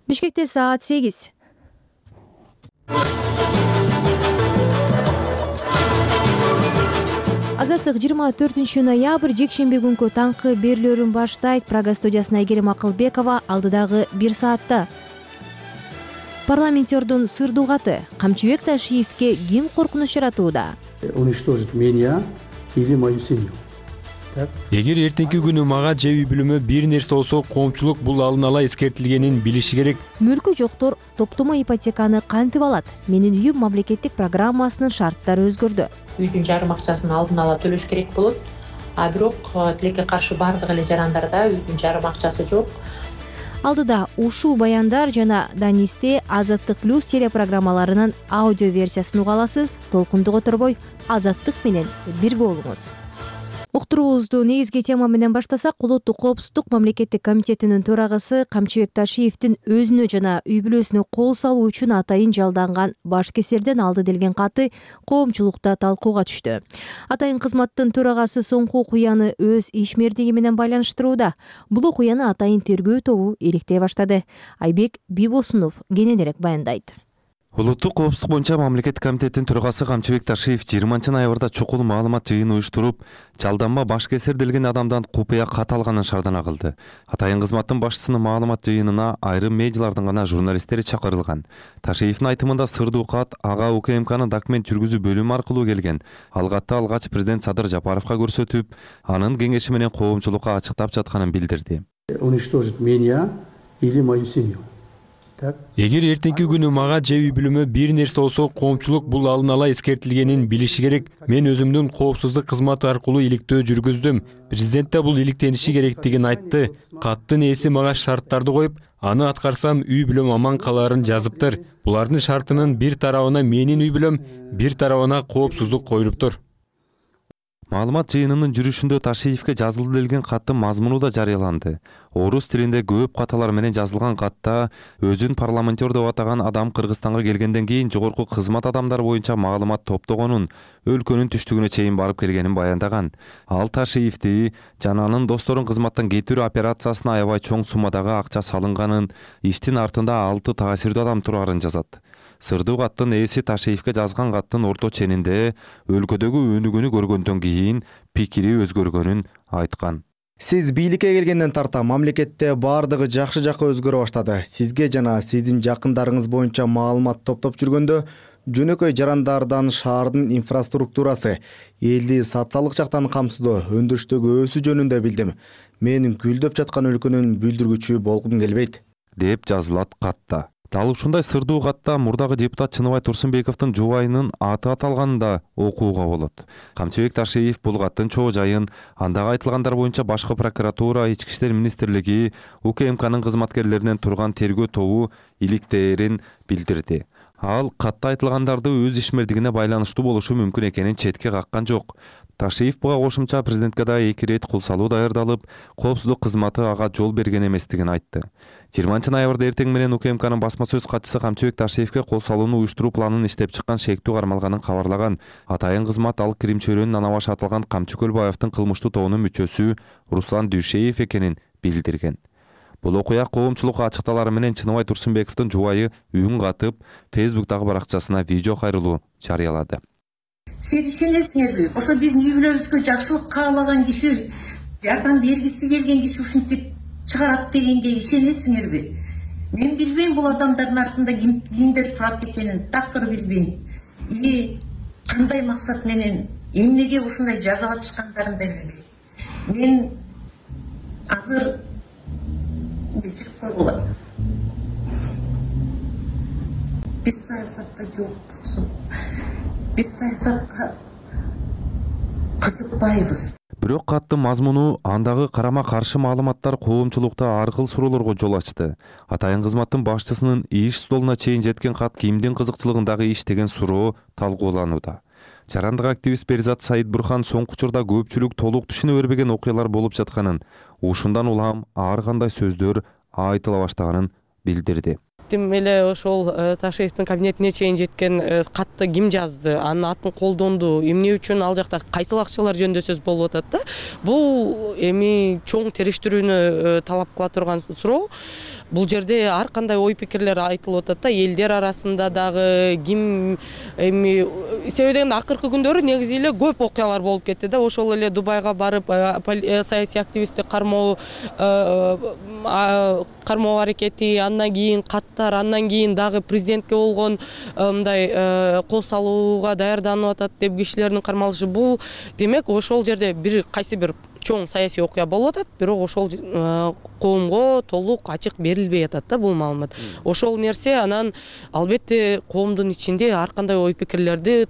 Бишкекте саат 8. Азаттык 24 ноябрь жекшемби күнкү таңкы берүүлөрүн баштайт. Прага студиясына Айгерим Акылбекова алдыдагы 1 саатта. Парламентердин сырдуугаты Камчыбек Ташиевке ким коркунуч жаратууда? Уничтожить меня или мою семью. Эгер эртеңки күнү мага же үй бүлөмө бир нерсе болсо, коомчулук бул алдын ала эскертилгенин билиши керек. Мүлкү жоктор топтомо ипотеканы кантип алат? Менин үйүм мамлекеттик программасынын шарттары өзгөрдү. Үйдүн жарым акчасын алдын ала төлөш керек болот. Бирок тилекке каршы бардык эле жарандарда үйдүн жарым акчасы жок. Алдыда ушул баяндар жана Данисте Азаттык плюс телепрограммаларынын аудио версиясын уга аласыз. Толкунду которбой Азаттык менен бирге болуңуз. Уктуруубузду негизги тема менен баштасак, Улуттук коопсуздук мамлекеттик комитетинин төрагысы Камчыбек Ташиевдин өзүнө жана үй бүлөсүнө кол салуу үчүн атайын жалданган башкесерден алды делген каты коомчулукта талкууга түштү. Атайын кызматтын төрагасы соңку окуяны өз ишмердиги менен байланыштырууда. Бул окуяны атайын тергөө тобу иликтей баштады. Айбек Бибосунов кененирээк баяндайт. Улуттук коопсуздук боюнча мамлекеттик комитеттин төрагасы Камчыбек Ташиев 20 ноябрда чукул маалымат жыйыны уюштуруп, жалданма башкесер делген адамдан купуя кат алганын шардана кылды. Атайын кызматтын башчысынын маалымат жыйынына айрым медиалардын гана журналисттери чакырылган. Ташиевдин айтымында сырдуу кат ага УКМКнын документ жүргүзүү бөлүмү аркылуу келген. Ал катты алгач президент Садыр Жапаровго көрсөтүп, анын кеңеши менен коомчулукка ачыктап жатканын билдирди. Уничтожить меня или мою семью. Эгер эртеңки күнү мага же үй бүлөмө бир нерсе болсо, коомчулук бул алдын ала эскертилгенин билиши керек. Мен өзүмдүн коопсуздук кызматы аркылуу иликтөө жүргүздүм. Президент да бул иликтениши керектигин айтты. Каттын ээси мага шарттарды коюп, аны аткарсам үй бүлөм аман каларын жазыптыр. Булардын шартынын бир тарабына менин үй бүлөм, бир тарабына коопсуздук коюлуптур. Маалымат жыйынынын жүрүшүндө Ташиевке жазылды делген каттын мазмуну да жарыяланды. Орус тилинде көп каталар менен жазылган катта өзүн парламентер деп атаган адам Кыргызстанга келгенден кийин жогорку кызмат адамдары боюнча маалымат топтогонун, өлкөнүн түштүгүнө чейин барып келгенин баяндаган. Ал Ташиевди жана анын досторун кызматтан кетирүү операциясына аябай чоң суммадагы акча салынганын, иштин артында 6 таасирдүү адам турарын жазат. Сырдуу каттын ээси Ташиевке жазган каттын орто ченинде өлкөдөгү өнүгүүнү көргөндөн кийин пикири өзгөргөнүн айткан. Сиз бийликке келгенден тарта мамлекетте бардыгы жакшы жакка өзгөрө баштады. Сизге жана сиздин жакындарыңыз боюнча маалымат топтоп жүргөндө жөнөкөй жарандардан шаардын инфраструктурасы, элди социалдык жактан камсыздоо, өндүрүштөгү өсүү жөнүндө билдим. Мен гүлдөп жаткан өлкөнүн бүлдүргүчү болгум келбейт, деп жазылат катта. Дал ушундай сырдуу катта мурдагы депутат Чыныбай Турсунбековдун жубайынын аты аталганын да окууга болот. Камчыбек Ташиев бул каттын чоо жайын андагы айтылгандар боюнча башкы прокуратура, Ички иштер министрлиги, УКМКнын кызматкерлеринен турган тергөө тобу иликтээрин билдирди. Ал катта айтылгандарды өз ишмердигине байланыштуу болушу мүмкүн экенин четке каккан жок. Ташиев буга кошумча президентке да 2 рет кол салуу даярдалып, коопсуздук кызматы ага жол берген эместигин айтты. 20 ноябрда эртең менен УКМКнын басма сөз катчысы Камчыбек Ташиевке кол салууну уюштуруу планын иштеп чыккан шектүү кармалганын кабарлаган. Атайын кызмат ал Крим чөйрөнүн Анабаш аталган Камчы Көлбаевдин кылмыштуу тобунун мүчөсү Руслан Дүйшеев экенин билдирген. Бул окуя коомчулукка ачыкталары менен Чыныбай Турсунбековдун жубайы үн катып, Фейсбуктагы баракчасына видео кайрылуу жарыялады. Сен ишенесиңерби? Ошо биздин үй бүлөбүзгө жакшылык каалаган киши, жардам бергиси келген киши ушинтип чыгарат дегенге ишенесиңерби? Мен билбейм бул адамдардын артында кимдер турат экенин, такыр билбейм. Кандай максат менен эмнеге ушундай жазып атышкандарын да билбейм. Мен азыр кечирип койгула. Биз саясатка жокпузбуз. Биз саясатка кызыкпайбыз. Бирок каттын мазмуну андагы карама каршы маалыматтар коомчулукта аркыл суроолорго жол ачты. Атайын кызматтын башчысынын иш столуна чейин жеткен кат кимдин кызыкчылыгындагы иш деген суроо талкууланууда. Жарандык активист Перизат Саид Бурхан соңку учурда көпчүлүк толук түшүнө бербеген окуялар болуп жатканын, ушундан улам ар кандай сөздөр айтыла баштаганын билдирди. беттим эле ошол Ташиевдин кабинетине чейин жеткен катты ким жазды, анын атын колдонду, эмне үчүн ал жакта кайсыл акчалар жөнүндө сөз болуп атат да. Бул эми чоң териштирүүнү талап кыла турган суроо. Бул жерде ар кандай ой пикирлер айтылып атат да, элдер арасында дагы ким эми себеби дегенде акыркы күндөрү негизи эле көп окуялар болуп кетти да. Ошол эле Дубайга барып саясий активистти кармоо аракети, андан кийин каттар, андан кийин дагы президентке болгон мындай кол салууга даярданып атат деп кишилердин кармалышы. Бул демек ошол жерде бир кайсы бир чоң саясий окуя болуп атат, бирок ошол коомго толук ачык берилбей атат да бул маалымат. Ошол нерсе анан албетте коомдун ичинде ар кандай ой пикирлерди,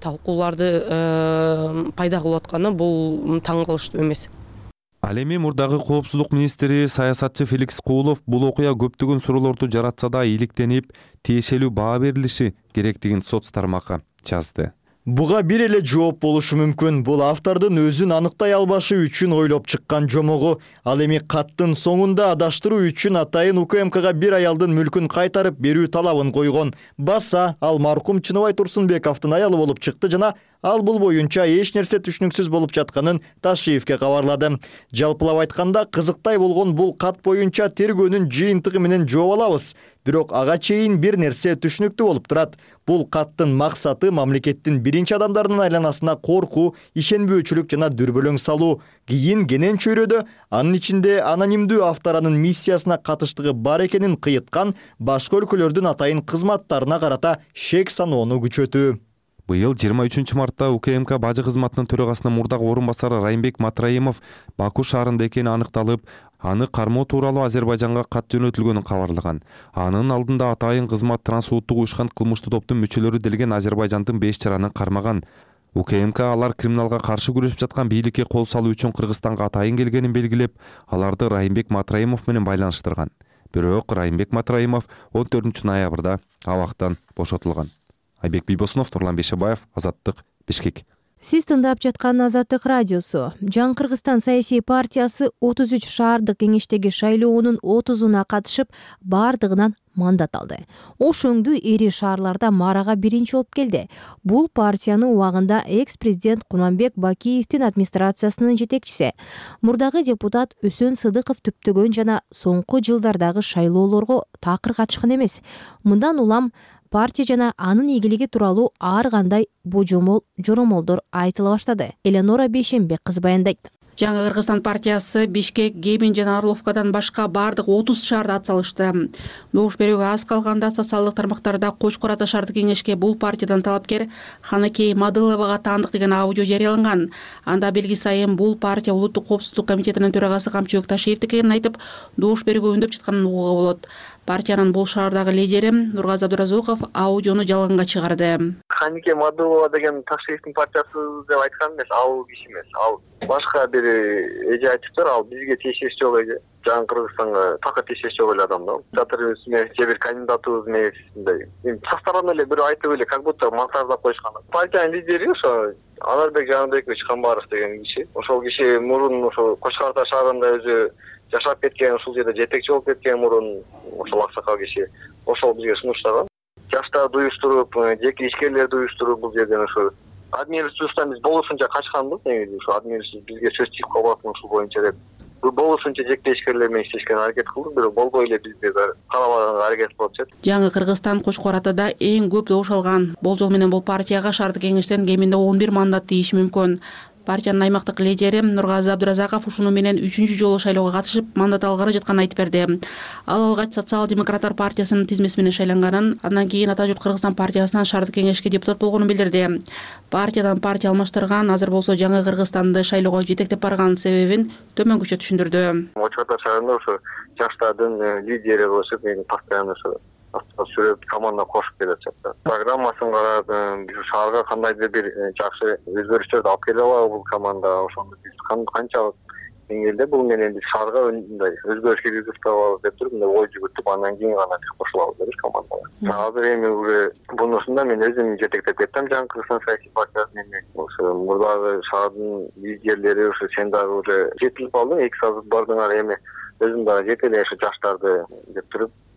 талкууларды пайда кылып атканы бул таң кылыштуу эмес. Ал эми мурдагы коопсуздук министри саясатчы Феликс Куулов бул окуя көптөгөн суроолорду жаратса да иликтенип, тиешелүү баа берилиши керектигин соц тармакка жазды. Буга бир эле жооп болушу мүмкүн. Бул автордун өзүн аныктай албашы үчүн ойлоп чыккан жомогу. Ал эми каттын соңунда адаштыруу үчүн атайын УКМКга бир аялдын мүлкүн кайтарып берүү талабын койгон. Баса ал маркум Чыныбай Турсунбековдун аялы болуп чыкты жана ал бул боюнча эч нерсе түшүнүксүз болуп жатканын Ташиевке кабарлады. Жалпылап айтканда, кызыктай болгон бул кат боюнча тергөөнүн жыйынтыгы менен жооп алабыз. Бирок ага чейин бир нерсе түшүнүктүү болуп турат. Бул каттын максаты мамлекеттин биринчи адамдарынын айланасына коркуу, ишенбөөчүлүк жана дүрбөлөң салуу. Кийин кенен чөйрөдө анын ичинде анонимдүү авторанын миссиясына катыштыгы бар экенин кыйыткан башка өлкөлөрдүн атайын кызматтарына карата шек саноону күчөтүү. Быйыл 23 мартта УКМК бажы кызматынын төрагасынын мурдагы орун басары Райымбек Матраимов Баку шаарында экени аныкталып, аны кармоо тууралуу Азербайжанга кат жөнөтүлгөнүн кабарлаган. Анын алдында атайын кызмат трансулуттук уюшкан кылмыштуу топтун мүчөлөрү делген Азербайжандын 5 жаранын кармаган. УКМК алар криминалга каршы күрөшүп жаткан бийликке кол салуу үчүн Кыргызстанга атайын келгенин белгилеп, аларды Райымбек Матраимов менен байланыштырган. Бирок Райымбек Матраимов 14 ноябрда абактан бошотулган. Айбек Бийбосунов, Нурлан Бешебаев, Азаттык, Бишкек. Сиз тыңдап жаткан Азаттык радиосу. Жаңы Кыргызстан саясий партиясы 33 шаардык кеңештеги шайлоонун 30-уна катышып, бардыгынан мандат алды. Ошоңдуу ири шаарларда марага биринчи болуп келди. Бул партиянын убагында экс-президент Курманбек Бакиевдин администрациясынын жетекчиси. Мурдагы депутат Өсөн Сыдыков түптөгөн жана соңку жылдардагы шайлоолорго такыр катышкан эмес. Мындан улам партия жана анын ийгилиги тууралуу ар кандай божомол, жоромолдор айтыла баштады. Эленора Бейшембек кызы баяндайт. Жаңы Кыргызстан партиясы Бишкек, Гебин жана Орловкадан башка бардык 30 шаарда ат салышты. Добуш берүүгө аз калганда социалдык тармактарда Кочкор ата шаардык кеңешке бул партиядан талапкер Ханакей Мадыловага таандык деген аудио жарыяланган. Анда белги сайын бул партия улуттук коопсуздук комитетинин төрагасы Камчыбек Ташиевдики экенин айтып, добуш берүүгө үндөп жатканын угууга болот. Партиянын бул шаардагы лидери Нургазы Абдуразоков аудиону жалганга чыгарды. Ханакей Мадылова деген Ташиевдин партиясы деп айткан эмес, ал киши эмес. Ал башка бир эже айтыптыр, ал бизге тиешеси жок эже. Жаңы Кыргызстанга такыр тиешеси жок эле адам да. Жатырыбыз менен же бир кандидатыбыз менен эми састаран эле бирөө айтып эле, как будто мансардап коюшкан. Партиянын лидери ошо Анарбек Жаныбекович Камбаров деген киши. Ошол киши мурун ошо Кочкор ата шаарында өзү жашап кеткен, ушул жерде жетекчи болуп кеткен мурун ошол аксакал киши. Ошол бизге сунуштаган. Жаштарды уюштуруп, жеке ишкерлерди уюштуруп бул жерден ошо администрациядан биз болушунча качканбыз, негизи ошо администрация бизге сөз чыгып калбасын ушул боюнча деп. Болушунча жеке ишкерлер менен иштешкен аракет кылдык, бирок болбой эле бизге карабаганга аракет кылып атышат. Жаңы Кыргызстан Кочкор атада эң көп добуш алган. Болжол менен бул партияга шаардык кеңештен кеминде 11 мандат тийиши мүмкүн. Партиянын аймактык лидери Нургазы Абдуразаков ушуну менен 3-чү жолу шайлоого катышып, мандат алгары жатканын айтып берди. Ал алгач социал-демократтар партиясынын тизмеси менен шайланганын, андан кийин Ата журт Кыргызстан партиясынан шаардык кеңешке депутат болгонун билдирди. Партиядан партия алмаштырган, азыр болсо Жаңы Кыргызстанды шайлоого жетектеп барган себебин төмөнгөчө түшүндүрдү. Кочкор шаарында ошо жаштардын лидери болушуп, мен постоянно ошо сүрөт команда кошуп келе жатат. Программасын карап, биз шаарга кандайдыр бир жакшы өзгөрүштөрдү алып келе алабы бул команда, ошондо биз канчалык деңгээлде бул менен биз шаарга мындай өзгөрүш киргизип табабыз деп туруп, мындай ой жүгүртүп, андан кийин гана биз кошулабыз деп командага. Азыр эми уже бунусунда мен өзүм жетектеп кеттим Жаңы Кыргызстан саясий партиясын. Ошо мурдагы шаардын лидерлери ошо сен дагы уже жетилип калдың, 2 саат бардыңар, эми өзүм дагы жетелей ошо жаштарды деп туруп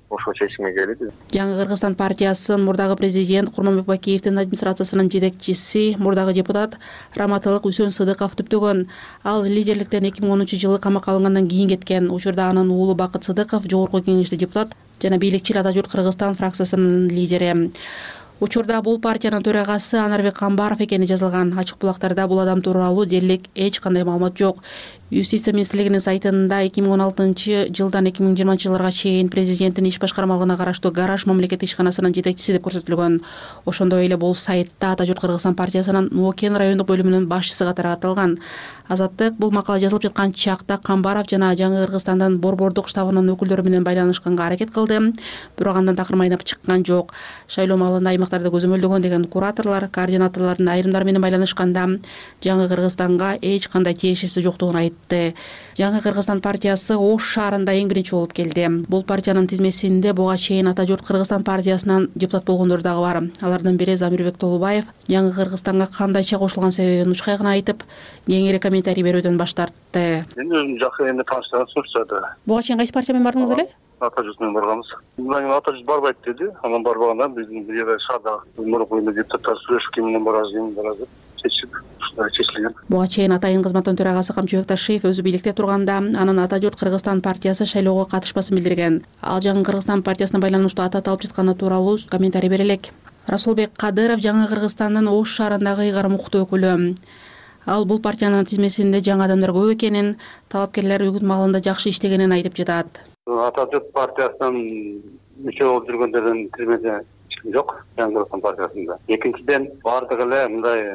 ошол чечимге келип. Жаңы Кыргызстан партиясынын мурдагы президент Курманбек Бакиевдин администрациясынын жетекчиси, мурдагы депутат Раматылык Үсөн Сыдыков түптөгөн. Ал лидерликтен 2010-жылы камакка алынгандан кийин кеткен. Учурда анын уулу Бакыт Сыдыков жогорку кеңеште депутат жана бийликчил Ата журт Кыргызстан фракциясынын лидери. Учурда бул партиянын төрагасы Анарбек Камбаров экени жазылган. Ачык булактарда бул адам тууралуу дээрлик эч кандай маалымат жок. Юстиция министрлигинин сайтында 2016-жылдан 2020-жылдарга чейин президенттин иш башкармалыгына караштуу Гараж мамлекеттик ишканасынын жетекчиси деп көрсөтүлгөн. Ошондой эле бул сайтта Ата журт Кыргызстан партиясынын Нуокен райондук бөлүмүнүн башчысы катары аталган. Азаттык бул макала жазылып жаткан чакта Камбаров жана Жаңы Кыргызстандын Борбордук штабынын өкүлдөрү менен байланышканга аракет кылды. Бирок андан такыр майнап чыккан жок. Шайлоо маалында аймактарды көзөмөлдөгөн деген кураторлор, координаторлордун айрымдары менен байланышканда Жаңы Кыргызстанга эч кандай тиешеси жоктугун айтты. Жаңы Кыргызстан партиясы Ош шаарында эң биринчи болуп келди. Бул партиянын тизмесинде буга чейин Ата журт Кыргызстан партиясынан депутат болгондор дагы бар. Алардын бири Замирбек Толубаев Жаңы Кыргызстанга кандайча кошулган себебин учкай гана айтып, кеңири комментарий берүүдөн баш тартты. Мен өзүм жакшы эми тааныштарым сурчады. Буга чейин кайсы партия менен бардыңыз эле? Ата журт менен барганбыз. Ата журт барбайт деди. Анан барбаганда биздин бир жерде шаарда мурунку депутаттар сүйлөшүп ким менен барабыз деп чечип чечилген. Буга чейин Атайын кызматтын төрагасы Камчыбек Ташиев өзү бийликте турганда анын Ата журт Кыргызстан партиясы шайлоого катышпасын билдирген. Ал Жаңы Кыргызстан партиясына байланыштуу ата алып жатканы тууралуу комментарий бере элек. Расулбек Кадыров Жаңы Кыргызстандын Ош шаарындагы ыйгарым укуктуу өкүлү. Ал бул партиянын тизмесинде жаңы адамдар көп экенин, талапкерлер үгүт маалында жакшы иштегенин айтып жатат. Ата журт партиясынын мүчө болуп жүргөндөрдүн тизмеде жок Жаңы Кыргызстан партиясында. Экинчиден баардыгы эле мындай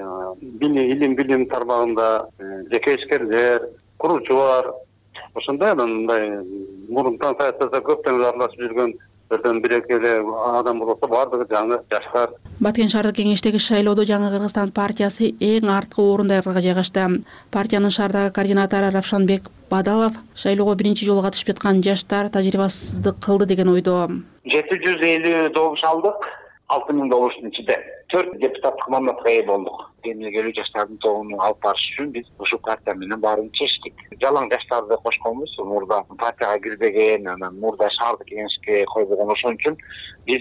илим билим тармагында жеке ишкерлер, курулуучулар, ошондой мындай мурунтан саясатта көптөн аралашып жүргөн бир-эки эле адам болсо баардыгы жаңы жаштар. Баткен шаардык кеңештеги шайлоодо Жаңы Кыргызстан партиясы эң арткы орундарга жайгашты. Партиянын шаардагы координатору Равшанбек Бадалов шайлоого биринчи жолу катышып жаткан жаштар тажрыйбасыздык кылды деген ойдо. 750 добуш алдык, 6000 добуштун ичинде 4 депутаттык мандатка ээ болдук. Эмнегелүү жаштардын тобун алып барыш үчүн биз ушул партия менен баарын чечтик. Жалаң жаштарды кошконбуз, мурда партияга кирбеген, анан мурда шаардык кеңешке койбогон, ошон үчүн биз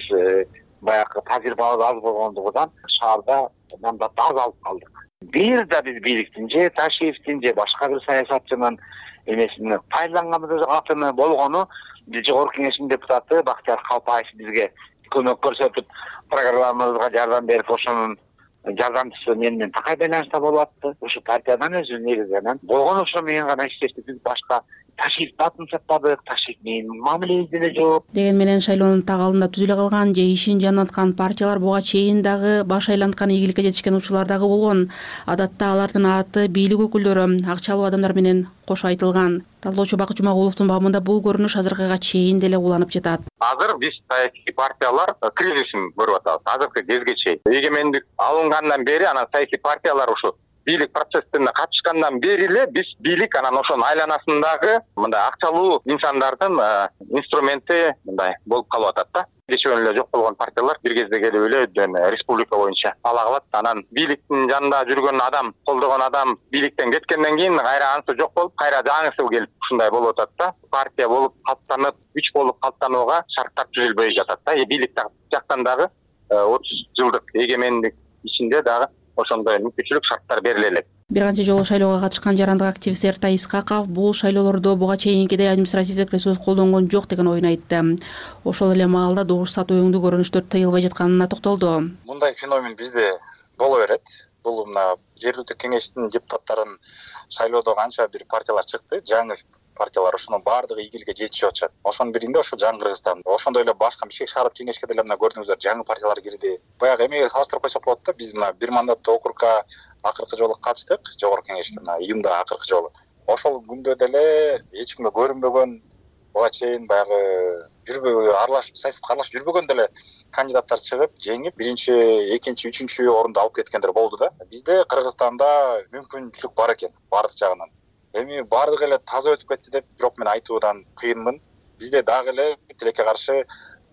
баягы тажрыйбабыз аз болгондугунан шаарда мандатты аз алып калдык. Бир да биз бийликтин же Ташиевдин же башка бир саясатчынын эмесине пайдаланганыбыз атыны болгону биз жогорку кеңештин депутаты Бактияр Калпаев бизге көмөк көрсөтүп, программабызга жардам берип, ошонун жардамчысы менен такай байланышта болуп атты. Ушу партиядан өзү негизинен болгон ошо менен гана иштештик. Биз башка Ташиевди атын сатпадык, Ташиев менен мамилебиз деле жок. Деген менен шайлоонун так алдында түзүлө калган же ишин жанаткан партиялар буга чейин дагы баш айланткан ийгиликке жетишкен учурлар дагы болгон. Адатта алардын аты бийлик өкүлдөрү, акчалуу адамдар менен кошо айтылган. Талоочу Бакыт Жумагуловдун бабында бул көрүнүш азыркыга чейин деле уланып жатат. Азыр биз саясий партиялар кризисин көрүп атабыз. Азыркы кезге чейин эгемендик алынгандан бери анан саясий партиялар ушу бийлик процессине катышкандан бери эле биз бийлик анан ошонун айланасындагы мындай акчалуу инсандардын инструменти мындай болуп калып атат да. Кечөөн эле жок болгон партиялар бир кезде келип эле республика боюнча ала калат. Анан бийликтин жанында жүргөн адам, колдогон адам бийликтен кеткенден кийин кайра анысы жок болуп, кайра жаңысы келип ушундай болуп атат да. Партия болуп калыптанып, күч болуп калыптанууга шарттар түзүлбөй жатат да. Бийлик жактан дагы 30 жылдык эгемендик ичинде дагы ошондой мүмкүнчүлүк шарттар бериле элек. Бир канча жолу шайлоого катышкан жарандык активист Эртай Исхаков бул шайлоолордо буга чейинкидей административдик ресурс колдонгон жок деген оюн айтты. Ошол эле маалда добуш сатуу өңдүү көрүнүштөр тыйылбай жатканына токтолду. Мындай феномен бизде боло берет. Бул мына жергиликтүү кеңештин депутаттарын шайлоодо канча бир партиялар чыкты, жаңы партиялар ошонун баардыгы ийгиликке жетишип атышат. Ошонун биринде ошо Жаңы Кыргызстан. Ошондой эле башка Бишкек шаардык кеңешке деле мына көрдүңүздөр жаңы партиялар кирди. Баягы эмеге салыштырып койсок болот да, биз мына бир мандаттуу округка акыркы жолу катыштык, жогорку кеңешке мына июнда акыркы жолу. Ошол күндө деле эч кимге көрүнбөгөн, буга чейин баягы жүрбөгөн, саясатка аралашып жүрбөгөн деле кандидаттар чыгып, жеңип, биринчи, экинчи, үчүнчү орунду алып кеткендер болду да. Бизде Кыргызстанда мүмкүнчүлүк бар экен бардык жагынан. Эми бардыгы эле таза өтүп кетти деп бирок мен айтуудан кыйынмын. Бизде дагы эле тилекке каршы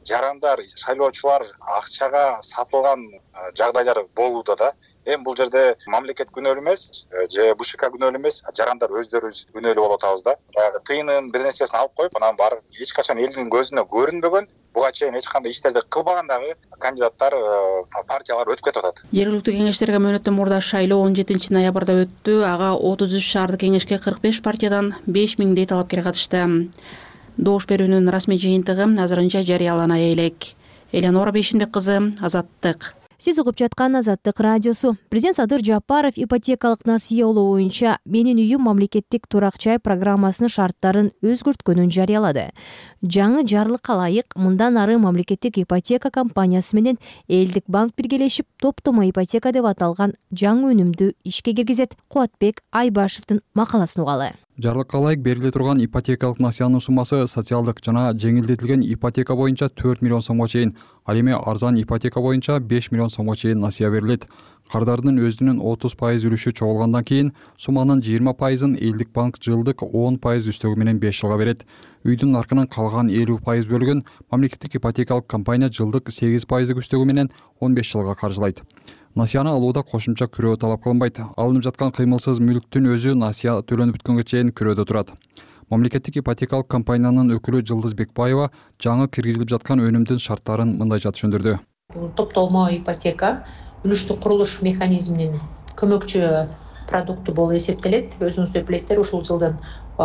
жарандар, шайлоочулар акчага сатылган жагдайлар болууда да. Эми бул жерде мамлекет күнөөлүү эмес, же БШК күнөөлүү эмес, жарандар өздөрүбүз күнөөлүү болуп атабыз да. Баягы тыйынын бир нерсесин алып коюп, анан барып эч качан элдин көзүнө көрүнбөгөн, буга чейин эч кандай иштерди кылбаган дагы кандидаттар, партиялар өтүп кетип атат. Жергиликтүү кеңештерге мөөнөттөн мурда шайлоо 17 ноябрда өттү. Ага 33 шаардык кеңешке 45 партиядан 5000 талапкер катышты. Добуш берүүнүн расмий жыйынтыгы азырынча жарыялана элек. Элеонора Бейшимбек кызы, Азаттык. Сиз угуп жаткан Азаттык радиосу. Президент Садыр Жапаров ипотекалык насыя алуу боюнча Менин үйүм мамлекеттик турак жай программасынын шарттарын өзгөрткөнүн жарыялады. Жаңы жарлыкка ылайык мындан ары мамлекеттик ипотека компаниясы менен Элдик банк биргелешип топтомо ипотека деп аталган жаңы өнүмдү ишке киргизет. Кубатбек Айбашевдин макаласын угалы. Жарлыкка ылайык бериле турган ипотекалык насыянын суммасы социалдык жана жеңилдетилген ипотека боюнча 4 миллион сомго чейин, ал эми арзан ипотека боюнча 5 миллион сомго чейин насыя берилет. Кардардын өзүнүн 30% үлүшү чогулгандан кийин сумманын 20%ын Элдик банк жылдык 10% үстөгү менен 5 жылга берет. Үйдүн наркынын калган 50% бөлүгүн мамлекеттик ипотекалык компания жылдык 8% үстөгү менен 15 жылга каржылайт. Насыяны алууда кошумча күрөө талап кылынбайт. Алынып жаткан кыймылсыз мүлктүн өзү насыя төлөнүп бүткөнгө чейин күрөөдө турат. Мамлекеттик ипотекалык компаниянын өкүлү Жылдыз Бекбаева жаңы киргизилип жаткан өнүмдүн шарттарын мындайча түшүндүрдү. Бул топтолмо ипотека үлүштүк курулуш механизминин көмөкчү продукту болуп эсептелет. Өзүңүздөр билесиздер, ушул жылдын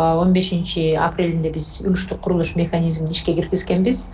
15 апрелинде биз үлүштүк курулуш механизмин ишке киргизгенбиз.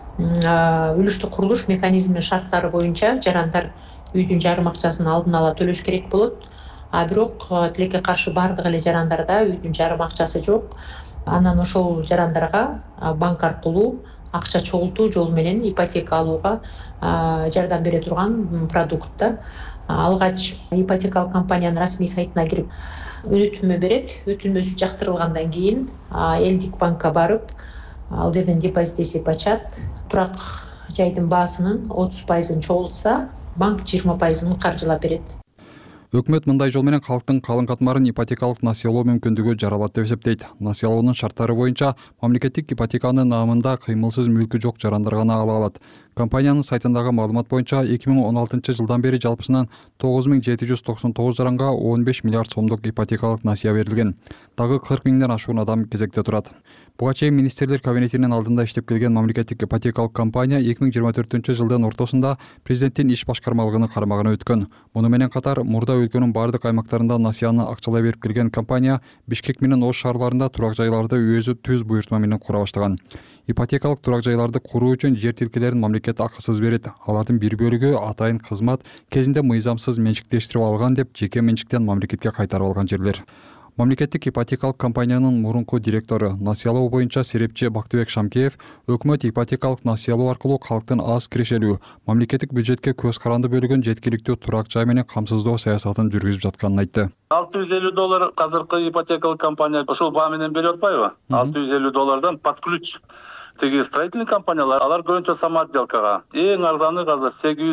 Үлүштүк курулуш механизминин шарттары боюнча жарандар үйдүн жарым акчасын алдын ала төлөш керек болот. Бирок тилекке каршы бардык эле жарандарда үйдүн жарым акчасы жок. Анан ошол жарандарга банк аркылуу акча чогултуу жолу менен ипотека алууга жардам бере турган продукт да. Алгач ипотекалык компаниянын расмий сайтына кирип өтүнмө берет. Өтүнмөсү жактырылгандан кийин Элдик банкка барып, ал жерден депозит эсеп ачат. Турак жайдын баасынын 30%ын чогултса, банк 20%ын каржылап берет. Өкмөт мындай жол менен калктын калың катмарын ипотекалык насыялоо мүмкүндүгү жаралат деп эсептейт. Насыялоонун шарттары боюнча мамлекеттик ипотеканын наамында кыймылсыз мүлкү жок жарандар гана ала алат. Компаниянын сайтындагы маалымат боюнча 2016 жылдан бери жалпысынан 9799 жаранга 15 миллиард сомдук ипотекалык насыя берилген. Дагы 40 миңден ашуун адам кезекте турат. Буга чейин министрлер кабинетинин алдында иштеп келген мамлекеттик ипотекалык компания 2024 жылдын ортосунда президенттин иш башкармалыгынын карамагына өткөн. Муну менен катар мурда өлкөнүн бардык аймактарында насыяны акчалай берип келген компания Бишкек менен Ош шаарларында турак жайларды өзү түз буйртма менен кура баштаган. Ипотекалык турак жайларды куруу үчүн жер тилкелерин мамлекет акысыз берет. Алардын бир бөлүгү атайын кызмат кезинде мыйзамсыз менчиктештирип алган деп жеке менчиктен мамлекетке кайтарып алган жерлер. Мамлекеттик ипотекалык компаниянын мурунку директору, насыялоо боюнча серепчи Бактыбек Шамкеев өкмөт ипотекалык насыялоо аркылуу калктын аз кирешелүү, мамлекеттик бюджетке көз каранды бөлүгүн жеткиликтүү турак жай менен камсыздоо саясатын жүргүзүп жатканын айтты. $650 азыркы ипотекалык компания ошол баа менен берип атпайбы? $650 под ключ. Теги строительный компаниялар, алар көбүнчө самоотделкага. Эң арзаны азыр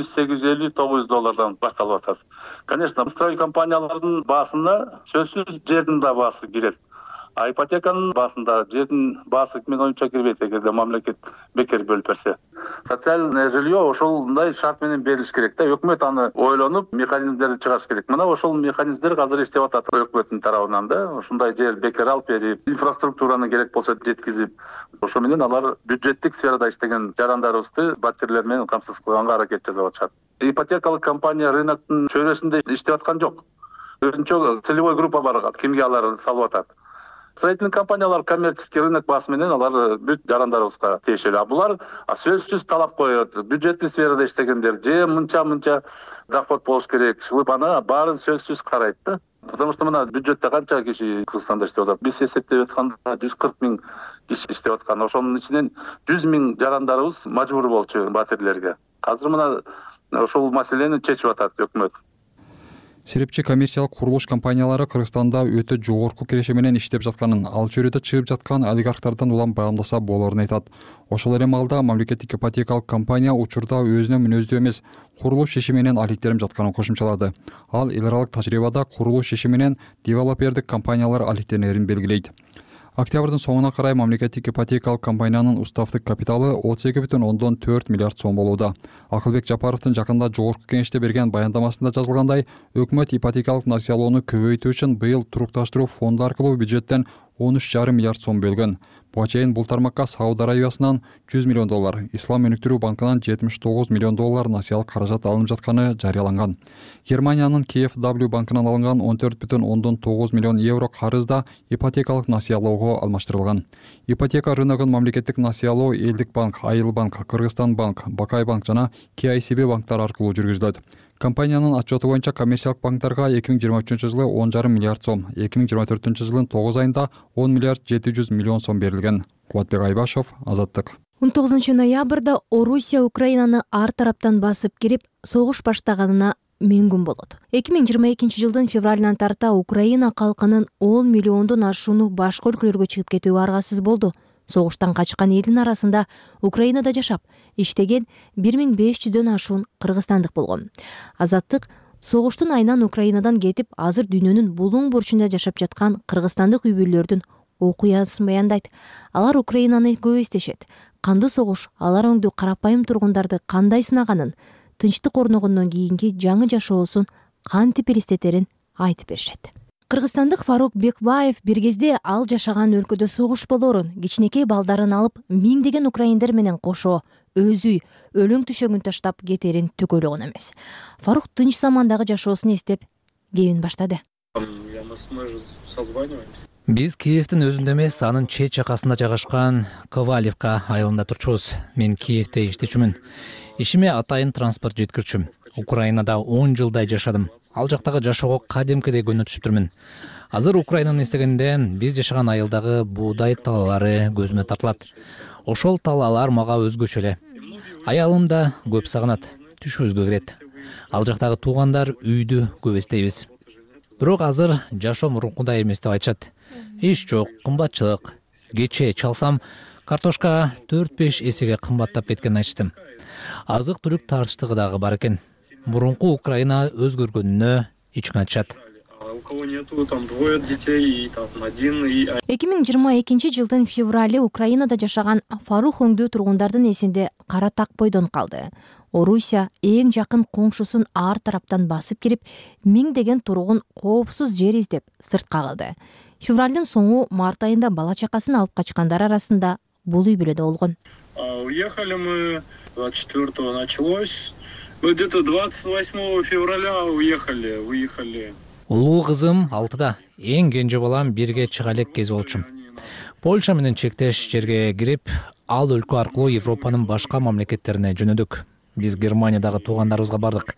$800-850 башталып атат. Конечно, строй компаниялардын баасына сөзсүз жердин да баасы кирет. А ипотеканын баасында жердин баасы мен оюмча кирбейт, эгерде мамлекет бекер бөлүп берсе. Социальное жилье ошолдай шарт менен берилиш керек да. Өкмөт аны ойлонуп, механизмдерди чыгарыш керек. Мына ошол механизмдер азыр иштеп атат өкмөттүн тарабынан да. Ушундай жер бекер алып берип, инфраструктураны керек болсо жеткизип, ошо менен алар бюджеттик сферада иштеген жарандарыбызды батирлер менен камсыз кылганга аракет жасап атышат. Ипотекалык компания рыноктун чөйрөсүндө иштеп аткан жок. Өзүнчө целевой группа бар, кимге алар салып атат. Строительный компаниялар коммерческий рынок баасы менен алар бүт жарандарыбызга тиешелүү. А булар сөзсүз талап коет. Бюджеттик сферада иштегендер же мынча доход болуш керек. Аны баарын сөзсүз карайт да. Потому что мына бюджетте канча киши Кыргызстанда иштеп атат? Биз эсептеп атканда 140 миң киши иштеп аткан. Ошонун ичинен 100 миң жарандарыбыз мажбур болчу батирлерге. Азыр мына ошол маселени чечип атат өкмөт. Серепчи коммерциялык курулуш компаниялары Кыргызстанда өтө жогорку киреше менен иштеп жатканын, ал чөйрөдө чыгып жаткан олигархтардан улам баамдаса болорун айтат. Ошол эле маалда мамлекеттик ипотекалык компания учурда өзүнө мүнөздүү эмес курулуш иши менен алектенип жатканын кошумчалады. Ал эл аралык тажрыйбада курулуш иши менен девелопердик компаниялар алектенерин белгилейт. Октябрдын соңуна карай мамлекеттик ипотекалык компаниянын уставдык капиталы 32,4 миллиард сом болууда. Акылбек Жапаровдун жакында жогорку кеңеште берген баяндамасында жазылгандай, өкмөт ипотекалык насыялоону көбөйтүү үчүн быйыл турукташтыруу фонду аркылуу бюджеттен 13,5 миллиард сом бөлгөн. Буга чейин бул тармакка Сауд Аравиясынан $100 миллион, Ислам өнүктүрүү банкынан $79 миллион насыялык каражат алынып жатканы жарыяланган. Германиянын KfW банкынан алынган 14,9 миллион евро карыз да ипотекалык насыялоого алмаштырылган. Ипотека рыногун мамлекеттик насыялоо Элдик банк, Айыл банк, Кыргызстан банк, Бакай банк жана KICB банктар аркылуу жүргүзүлөт. Компаниянын отчету боюнча коммерциялык банктарга 2023 жылы 10,5 миллиард сом, 2024 жылдын 9 айында 10 миллиард 700 миллион сом берилген. Кубатбек Айбашев, Азаттык. 19 ноябрда Орусия Украинаны ар тараптан басып кирип, согуш баштаганына 1000 күн болот. 2022 жылдын февралынан тарта Украина калкынын 10 миллиондон ашууну башка өлкөлөргө чыгып кетүүгө аргасыз болду. Согуштан качкан элдин арасында Украинада жашап, иштеген 1500дөн ашуун кыргызстандык болгон. Азаттык согуштун айынан Украинадан кетип, азыр дүйнөнүн булуң бурчунда жашап жаткан кыргызстандык үй бүлөлөрдүн окуясын баяндайт. Алар Украинаны көп эстешет. Кандуу согуш алар өңдүү карапайым тургундарды кандай сынаганын, тынчтык орногондон кийинки жаңы жашоосун кантип элестетерин айтып беришет. Кыргызстандык Фарук Бекбаев бир кезде ал жашаган өлкөдө согуш болоорун, кичинекей балдарын алып, миңдеген украиндер менен кошо өз үй, өлүң түшөгүн таштап кетерин түгөлөгөн эмес. Фарук тынч замандагы жашоосун эстеп, кебин баштады. Биз Киевдин өзүндө эмес, анын чет жакасында жайгашкан Ковалевка айылында турчубуз. Мен Киевде иштечүмүн. Ишиме атайын транспорт жеткирчүм. Украинада 10 жылдай жашадым. Ал жактагы жашоого кадимкидей көңүл түшүптүрмүн. Азыр Украинаны эстегенде биз жашаган айылдагы буудай талаалары көзүмө тартылат. Ошол талаалар мага өзгөчө эле. Аялым да көп сагынат, түшүбүзгө кирет. Ал жактагы туугандар үйдү көп эстейбиз. Бирок азыр жашоо мурункудай эмес деп айтышат. Иш жок, кымбатчылык. Кечээ чалсам, картошка 4-5 эсеге кымбаттап кеткенин айтыштым. Азык-түлүк тартыштыгы дагы бар экен. Мурунку Украина өзгөргөнүнө ичиң ачат. 2022 жылдын февралы Украинада жашаган Фарух өңдүү тургундардын эсинде кара так бойдон калды. Орусия эң жакын коңшусун ар тараптан басып кирип, миңдеген тургун коопсуз жер издеп сыртка калды. Февралдын соңу март айында бала чакасын алып качкандар арасында бул үй бүлөдө болгон. Уехали мы 24-го началось. Мы где-то 28 февраля выехали. Улуу кызым 6-да, эң кенже балам 1-ге чыга элек кез болчу. Польша менен чектеш жерге кирип, ал өлкө аркылуу Европанын башка мамлекеттерине жөнөдүк. Биз Германиядагы туугандарыбызга бардык.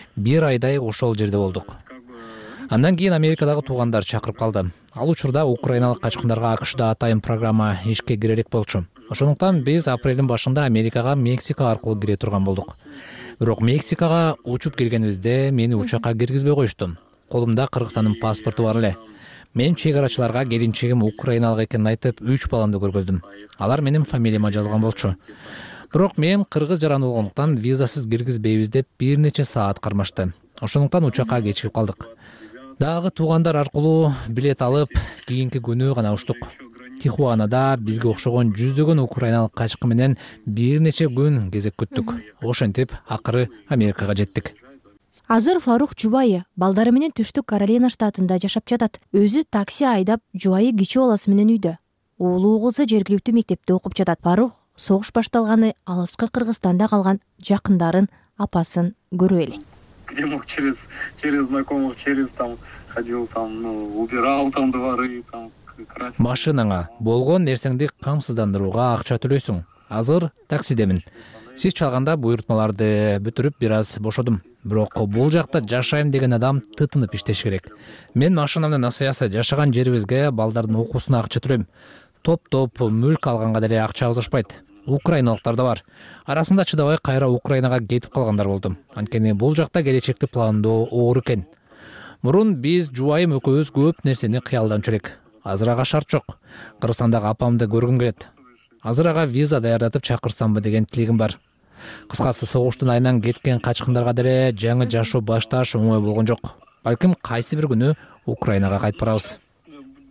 1 айдай ошол жерде болдук. Андан кийин Америкадагы туугандар чакырып калды. Ал учурда украиналык качкындарга АКШда атайын программа ишке киререк болчу. Ошондуктан биз апрелдин башында Америкага Мексика аркылуу кире турган болдук. Бирок Мексикага учуп келгенибизде мени учакка киргизбей коюшту. Колумда Кыргызстандын паспорту бар эле. Мен чек-арачыларга келинчегим украиналык экенин айтып 3 баламды көргөздүм. Алар менин фамилияма жазылган болчу. Бирок мен кыргыз жараны болгондуктан визасыз киргизбейбиз деп бир нече саат кармашты. Ошондуктан учакка кечигип калдык. Дагы туугандар аркылуу билет алып, кийинки күнү гана учтук. Тихуанада бизге окшогон жүздөгөн украиналык качкын менен бир нече күн кезек күттүк. Ошентип акыры Америкага жеттик. Азыр Фарух жубайы балдары менен Түштүк Каролина штатында жашап жатат. Өзү такси айдап, жубайы кичи баласы менен үйдө. Уулуу кызы жергиликтүү мектепте окуп жатат. Фарух согуш башталганы алыскы Кыргызстанда калган жакындарын, апасын көрүп элек. Где мог через знакомых, через там ходил, там, убирал там дворы, там. Машинаңа болгон нерсеңди камсыздандырууга акча төлөйсүң. Азыр таксидемин. Сиз чалганда буйртмаларды бүтүрүп бир аз бошодум. Бирок бул жакта жашайм деген адам тытынып иштеш керек. Мен машинамдын насыясы жашаган жерибизге балдардын окуусуна акча төлөйм. Топ-топ мүлк алганга деле акча азышпайт. Украиналыктар да бар. Арасында чыдабай кайра Украинага кетип калгандар болду. Анткени бул жакта келечекти пландоо оор экен. Мурун биз жубайым экөөбүз көп нерсени кыялданчу элек. Азыр ага шарт жок. Кыргызстандагы апамды көргүм келет. Азыр ага виза даярдатып чакырсамбы деген тилегим бар. Кыскасы согуштун айынан кеткен качкындарга деле жаңы жашоо башташ оңой болгон жок. Балким кайсы бир күнү Украинага кайтып барабыз.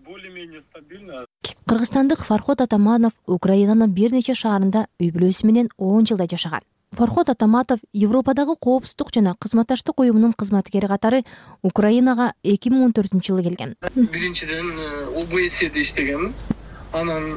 кыргызстандык Фархот Атаманов Украинанын бир нече шаарында үй бүлөсү менен 10 жылдай жашаган. Фархот Атаматов Европадагы коопсуздук жана кызматташтык уюмунун кызматкери катары Украинага 2014-жылы келген. Биринчиден ОБСЕде иштегенмин. Анан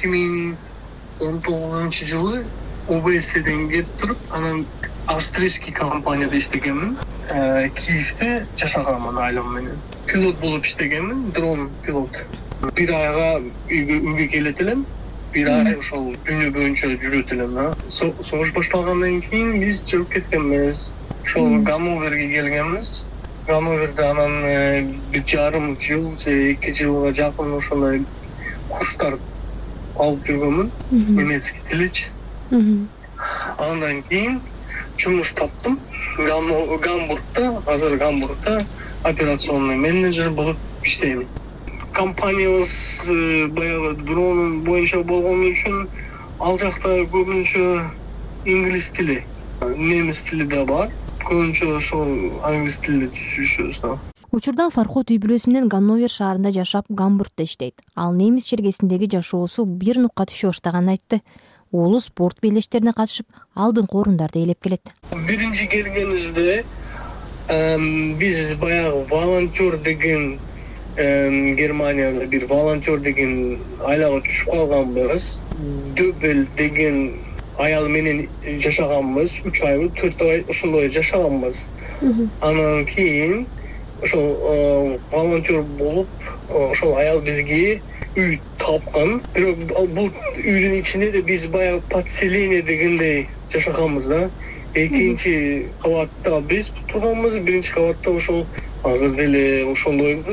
2019-жылы ОБСЕден кетип туруп, анан австрийский компанияда иштегенмин. Киевде жашаганмын айлам менен. Пилот болуп иштегенмин, дрон пилот. Бир айга үйгө келет элем. Бир ай ошол дүйнө боюнча жүрөт элем. Согуш башталгандан кийин биз чыгып кеткенбиз. Ошол Ганноверге келгенбиз. Ганноверде анан 1,5 жыл же 2 жылга жакын ошондой курстар алып жүргөнмүн. Немецкий тилич. Андан кийин жумуш таптым. Гамбургда, азыр Гамбургда операционный менеджер болуп иштейм. Компаниябыз баягы дрон боюнча болгон үчүн ал жакта көбүнчө инглиз тили, немис тили да бар. Көбүнчө ошол англис тилде түшүшөбүз да. Учурда Фархот үй бүлөсү менен Ганновер шаарында жашап, Гамбургда иштейт. Ал немис чергесиндеги жашоосу бир нукка түшө баштаганын айтты. Уулу спорт белештерине катышып, алдыңкы орундарды ээлеп келет. Биринчи келгенибизде биз баягы волонтер деген Германияда бир волонтер деген айлага түшүп калганбыз. Дөбел деген аял менен жашаганбыз. 3 ай, 4 ай ошондой жашаганбыз. Анан кийин ошол волонтер болуп, ошол аял бизге үй тапкан. Бирок бул үйдүн ичинде да биз баягы подселение дегендей жашаганбыз да. Экинчи кабатта биз турганбыз, биринчи кабатта ошол азыр деле ошондойбуз.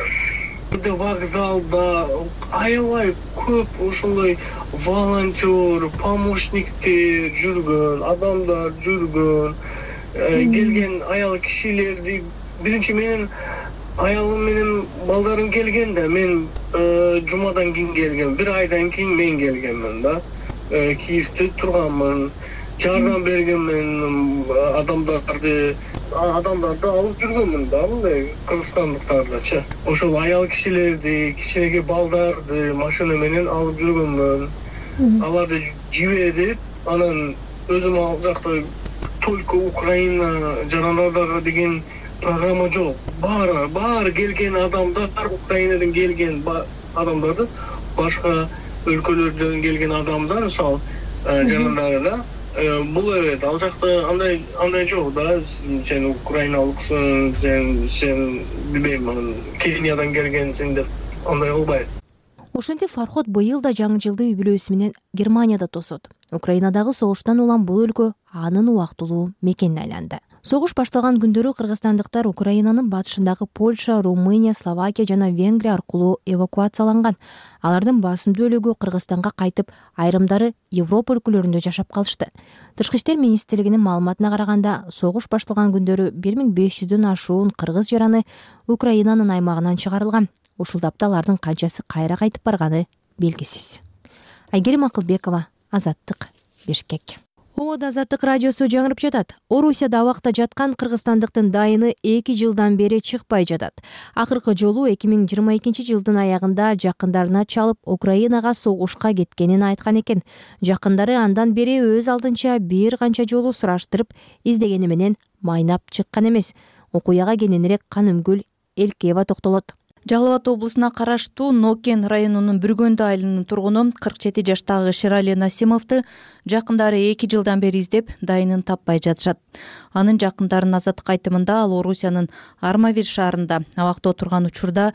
Вокзалда аябай көп ошондой волонтер, помощниктер жүргөн, адамдар жүргөн. Келген аял кишилерди биринчи менен аялым менен балдарым келген да, мен жумадан кийин келгем. Бир айдан кийин мен келгенмин да. Киевде турганмын. Жардам бергенмин, адамдарды алып жүргөнмүн да, мындай кыргызстандыктардычы. Ошол аял кишилерди, кичинекей балдарды машина менен алып жүргөнмүн. Аларды жиберип, анан өзүм ал жакта только Украина жарандардары деген программа жок. Баары келген адамдар, Украинадан келген адамдарды, башка өлкөлөрдөн келген адамдар, мисалы жарандары да. Бул ал жакта андай жок да, сен украиналыксың, сен билбейм, Кениядан келгенсиң деп андай кылбайт. Ошентип Фархот быйыл да жаңы жылды үй бүлөсү менен Германияда тосот. Украинадагы согуштан улам бул өлкө анын убактылуу мекенине айланды. Согуш башталган күндөрү кыргызстандыктар Украинанын батышындагы Польша, Румыния, Словакия жана Венгрия аркылуу эвакуацияланган. Алардын басымдуу бөлүгү Кыргызстанга кайтып, айрымдары Европа өлкөлөрүндө жашап калышты. Тышкы иштер министрлигинин маалыматына караганда, согуш башталган күндөрү 1500дөн ашуун кыргыз жараны Украинанын аймагынан чыгарылган. Ушул тапта алардын канчасы кайра кайтып барганы белгисиз. Айгерим Акылбекова, Азаттык, Бишкек. Оода Азаттык радиосу жаңырып жатат. Орусияда абакта жаткан кыргызстандыктын дайыны 2 жылдан бери чыкпай жатат. Акыркы жолу 2022-жылдын аягында жакындарына чалып, Украинага согушка кеткенин айткан экен. Жакындары андан бери өз алдынча бир канча жолу сураштырып, издегени менен майнап чыккан эмес. Окуяга кененирээк Канымгүл Элкеева токтолот. Жалал Абад облусуна караштуу Нокен районунун Бүргөндү айылынын тургуну 47 жаштагы Шерали Насимовду жакындары 2 жылдан бери издеп, дайынын таппай жатышат. Анын жакындарынын азаттык айтымында ал Орусиянын Армавир шаарында абакта отурган учурда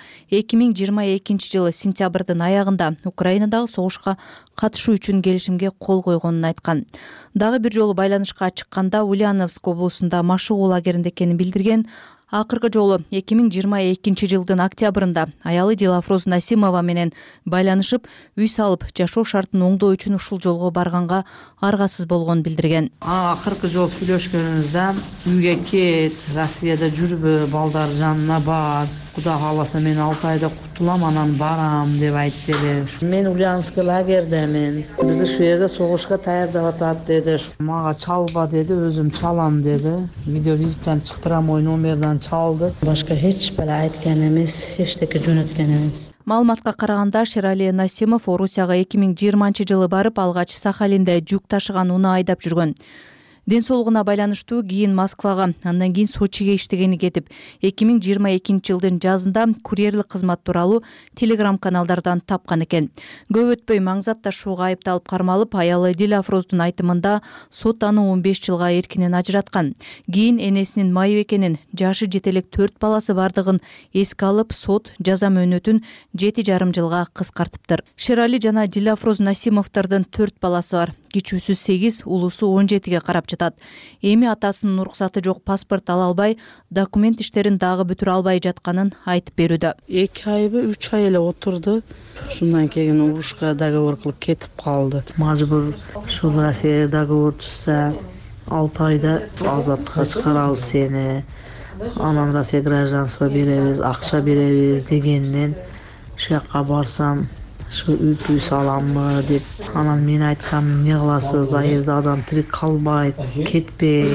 2022-жылы сентябрдын аягында Украинадагы согушка катышуу үчүн келишимге кол койгонун айткан. Дагы бир жолу байланышка чыкканда Ульяновск облусунда машыгуу лагеринде экенин билдирген. Акыркы жолу 2022-жылдын октябрында аялы Дилафроз Насимова менен байланышып, үй салып, жашоо шартын оңдоо үчүн ушул жолго барганга аргасыз болгонун билдирген. Акыркы жолу сүйлөшкөнүбүздө үйгө кет, Россияда жүрбө, балдар жанына бар, Кудай кааласа мен 6 айда кутулам, анан барам деп айтты эле. Мен Ульяновский лагердемин. Биз ушул жерде согушка даярдап атат деди. Мага чалба деди, өзүм чалам деди. Видеовизиттен чыктырам, мой номерден чалды. Башка эч бир айткан эмес, эчтеке жөнөткөн эмес. Маалыматка караганда Шерали Насимов Орусияга 2020-жылы барып, алгач Сахалинде жүк ташыган унаа айдап жүргөн. Ден соолугуна байланыштуу кийин Москвага, андан кийин Сочиге иштегени кетип, 2022-жылдын жазында курьерлик кызмат тууралуу Telegram каналдардан тапкан экен. Көп өтпөй маңзат ташууга айыпталып кармалып, аялы Диляфроздун айтымында сот аны 15 жылга эркинен ажыраткан. Кийин энесинин майып экенин, жашы жете элек 4 баласы бардыгын эске алып, сот жаза мөөнөтүн 7,5 жылга кыскартыптыр. Шерали жана Диляфроз Насимовдордун 4 баласы бар. Кичүүсү 8, улуусу 17ге карап жатат. Эми атасынын уруксаты жок паспорт ала албай, документ иштерин дагы бүтүрө албай жатканын айтып берүүдө. 2 айбы 3 ай эле отурду. Шундан кийин урушка договор кылып кетип калды. Мажбур ушул Россия договор түзсө 6 айда азаттыкка чыгарабыз сени. Анан Россия гражданство беребиз, акча беребиз дегенден ушул жака барсам үй пүй саламмы деп, анан мен айткам, эмне кыласыз, айылда адам тирик калбайт, кетпей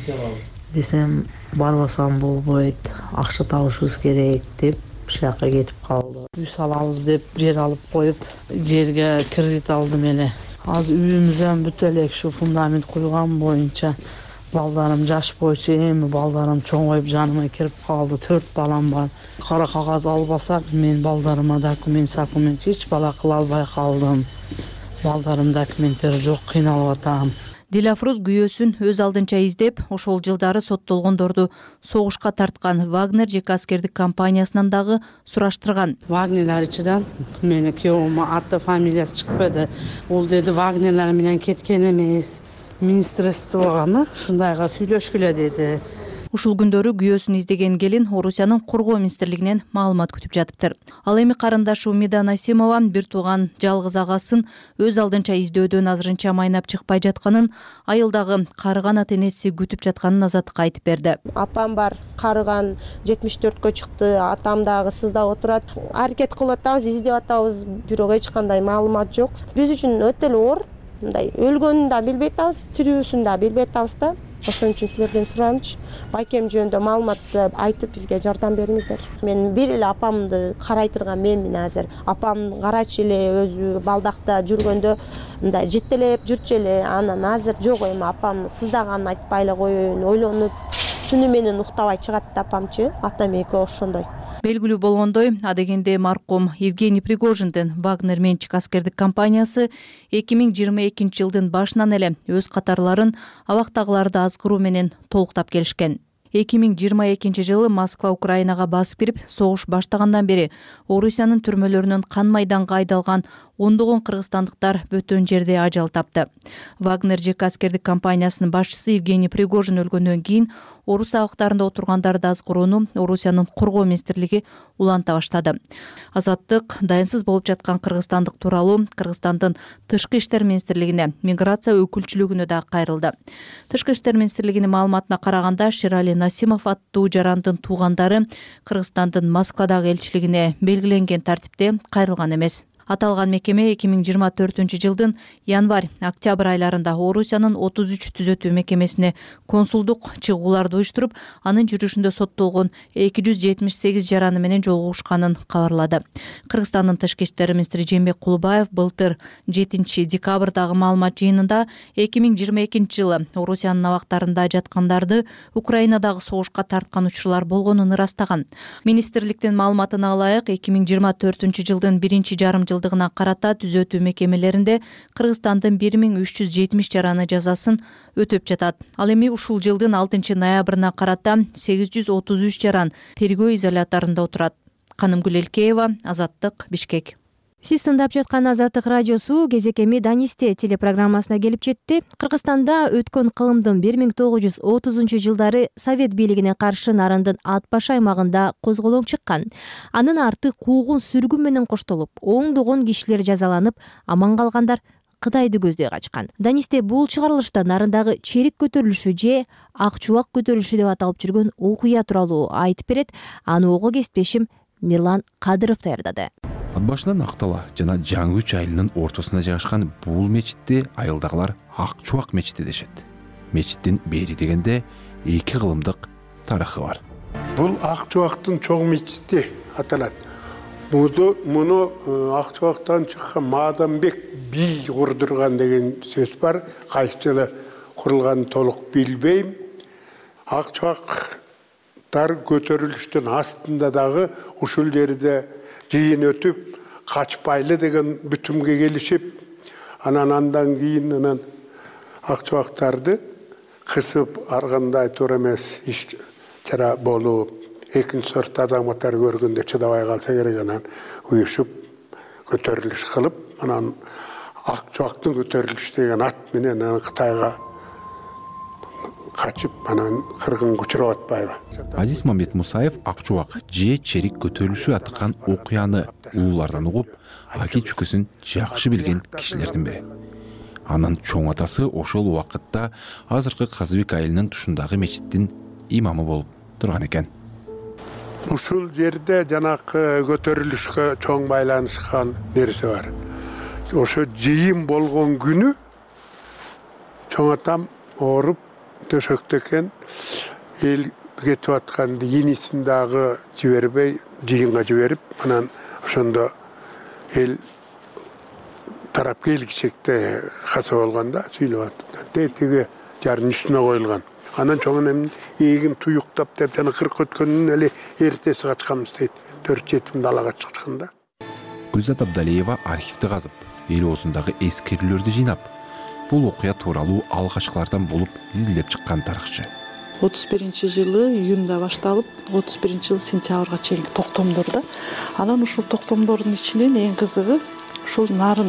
десем, барбасам болбойт, акча табышыбыз керек деп ушул жака кетип калды. Үй салабыз деп жер алып коюп, жерге кредит алдым эле. Азыр үйүмүздөн бүтө элек ушу фундамент куйган боюнча балдарым жаш боюнча эми балдарым чоңоюп жаныма кирип калды. 4 балам бар. Кара кагаз албасак мен балдарыма документ эч бала кыла албай калдым. Балдарым документтери жок, кыйналып атам. Диляфроз күйөөсүн өз алдынча издеп, ошол жылдары соттолгондорду согушка тарткан Вагнер жеке аскердик компаниясынан дагы сураштырган. Вагнерлер ичиден менин күйөөмө аты фамилиясы чыкпады. Ол деди Вагнерлер менен кеткен эмес, министрлствоганы ушундайга сүйлөшкүлө деди. Ушул күндөрү күйөөсүн издеген келин Орусиянын коргоо министрлигинен маалымат күтүп жатыптыр. Ал эми карындашы Умида Насимова бир тууган жалгыз агасын өз алдынча издөөдөн азырынча майнап чыкпай жатканын, айылдагы карыган ата энеси күтүп жатканын Азаттыкка айтып берди. Апам бар, карыган 74кө чыкты, атам дагы сыздап отурат. Аракет кылып атабыз, издеп атабыз, бирок эч кандай маалымат жок. Биз үчүн өтө эле оор. Мындай өлгөнүн да билбей атабыз, тирүүсүн да билбей атабыз да. Ошон үчүн силерден суранычы, байкем жөнүндө маалыматты айтып бизге жардам бериңиздер. Мен бир эле апамды карай турган менмин азыр. Апам карачы эле өзү балдакта жүргөндө мындай жетелеп жүрчү эле. Анан азыр жок, эми апам сыздаганын айтпай эле коеюн, ойлонуп түнү менен уктабай чыгат да апамчы. Атам экөө ошондой. Белгилүү болгондой, адегенде маркум Евгений Пригожиндин Вагнер менчик аскердик компаниясы 2022-жылдын башынан эле өз катарларын абактагыларды азгыруу менен толуктап келишкен. 2022-жылы Москва Украинага басып кирип, согуш баштагандан бери Орусиянын түрмөлөрүнөн кан майданга айдалган ондогон кыргызстандыктар бөтөн жерде ажал тапты. Вагнер жеке аскердик компаниясынын башчысы Евгений Пригожин өлгөндөн кийин орус абактарында отургандарды азгырууну Орусиянын коргоо министрлиги уланта баштады. Азаттык дайынсыз болуп жаткан кыргызстандык тууралуу Кыргызстандын тышкы иштер министрлигине, миграция өкүлчүлүгүнө да кайрылды. Тышкы иштер министрлигинин маалыматына караганда, Шерали Насимов аттуу жарандын туугандары Кыргызстандын Москвадагы элчилигине белгиленген тартипте кайрылган эмес. Аталган мекеме 2024-жылдын январь-октябрь айларында Орусиянын 33 түзөтүү мекемесине консулдук чыгууларды уюштуруп, анын жүрүшүндө соттолгон 278 жараны менен жолугушканын кабарлады. Кыргызстандын тышкы иштер министри Жээнбек Кулубаев былтыр 7 декабрдагы маалымат жыйынында 2022-жылы Орусиянын абактарында жаткандарды Украинадагы согушка тарткан учурлар болгонун ырастаган. Министрликтин маалыматына ылайык, 2024-жылдын 1-жарым жылдыгына карата түзөтүү мекемелеринде Кыргызстандын 1370 жараны жазасын өтөп жатат. Ал эми ушул жылдын 6 ноябрына карата 833 жаран тергөө изоляторунда отурат. Канымгүл Элкеева, Азаттык, Бишкек. Сиз тыңдап жаткан Азаттык радиосу кезекеми Данисте телепрограммасына келип жетти. Кыргызстанда өткөн кылымдын 1930-жылдары Совет бийлигине каршы нарындын ат баш аймагында козголоң чыккан. Анын арты куугун сүргүн менен коштолуп, оңдогон кишилер жазаланып, аман калгандар Кытайды көздөй качкан. Данисте бул чыгарылышта нарындагы черик көтөрүлүшү же ак чубак көтөрүлүшү деп аталып жүргөн окуя тууралуу айтып берет. Аны ого кесиптешим Мирлан Кадыров даярдады. Ат башынан Актала жана Жаңы Үч айылынын ортосуна жайгашкан бул мечитти айылдагылар Ак чубак мечити дешет. Мечиттин бери дегенде эки кылымдык тарыхы бар. Бул Ак чубактын чоң мечити аталат. Муну Ак чубактан чыккан Маданбек бий курдурган деген сөз бар. Кайсы жылы курулганын толук билбейм. Ак чубактар көтөрүлүштүн астында дагы ушул жерде жыйын өтүп, Качпайлы деген бүтүмгө келишип, андан кийин ак чубактарды кысып аргандай туура эмес иш чара болуп, экинчи сорт азаматтар көргөндө чыдабай калса керек, анан уюшуп көтөрүлүш кылып, анан ак чубактын көтөрүлүш деген ат менен Кытайга качып, анан кыргынга учурап атпайбы. Азиз Мамбет Мусаев ак чубак же черик көтөрүлүшү аткан окуяны уулардан угуп, аки чүкүсүн жакшы билген кишилердин бири. Анын чоң атасы ошол убакытта азыркы Казыбек айылынын тушундагы мечиттин имамы болуп турган экен. Ушул жерде жанакы көтөрүлүшкө чоң байланышкан нерсе бар. Ошо жыйын болгон күнү чоң атам ооруп төшөктө экен, эл кетип атканды енисин дагы жибербей, жыйынга жиберип, анан ошондо эл тарап келгичекте каса болгондо сүйлөп атты. Тиги жардын үстүнө коюлган. Анан чоң энем эгин туюктап деп жана кырк өткөндүн эле эртеси качканбыз дейт. 4-7 далага чыкканда. Гүлзат Абдалиева архивди казып, эл оозундагы эскерүүлөрдү жыйнап, бул окуя тууралуу алгачкылардан болуп изилдеп чыккан тарыхчы. 31-жылы июнда башталып, 31-жылы сентябрга чейинки токтомдордо. Анан ушул токтомдордун ичинен эң кызыгы ушул нарын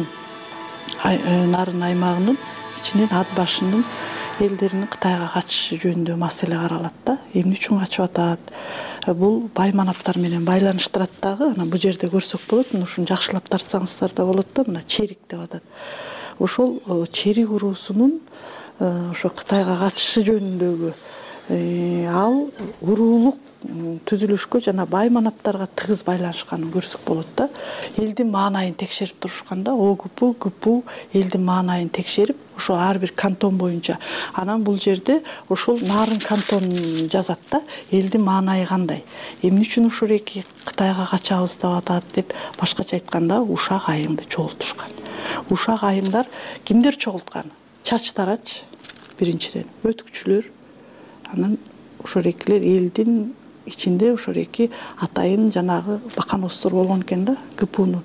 аймагынын ичинен ат башынын элдеринин Кытайга качышы жөнүндө маселе каралат да. Эмне үчүн качып атат? Бул бай манаптар менен байланыштырат дагы. Анан бул жерде көрсөк болот, ушуну жакшылап тартсаңыздар да болот да. Мына черик деп атат. Ошол черик уруусунун ошо Кытайга качышы жөнүндөгү ал уруулук түзүлүшкө жана бай манаптарга тыгыз байланышканын көрсөк болот да. Элдин маанайын текшерип турушканда, ГПУ элдин маанайын текшерип, ошо ар бир кантон боюнча. Анан бул жерде ошол нарын кантонун жазат да, элдин маанайы кандай. Эмне үчүн ушул эки Кытайга качабыз деп атат деп, башкача айтканда ушак айыңды чогултушкан. Ушак айыңдар кимдер чогулткан? Чачтарач биринчиден, өтүкчүлөр, анан ошол экилер элдин ичинде ошол эки атайын жанагы баканостор болгон экен да, ГПУнун.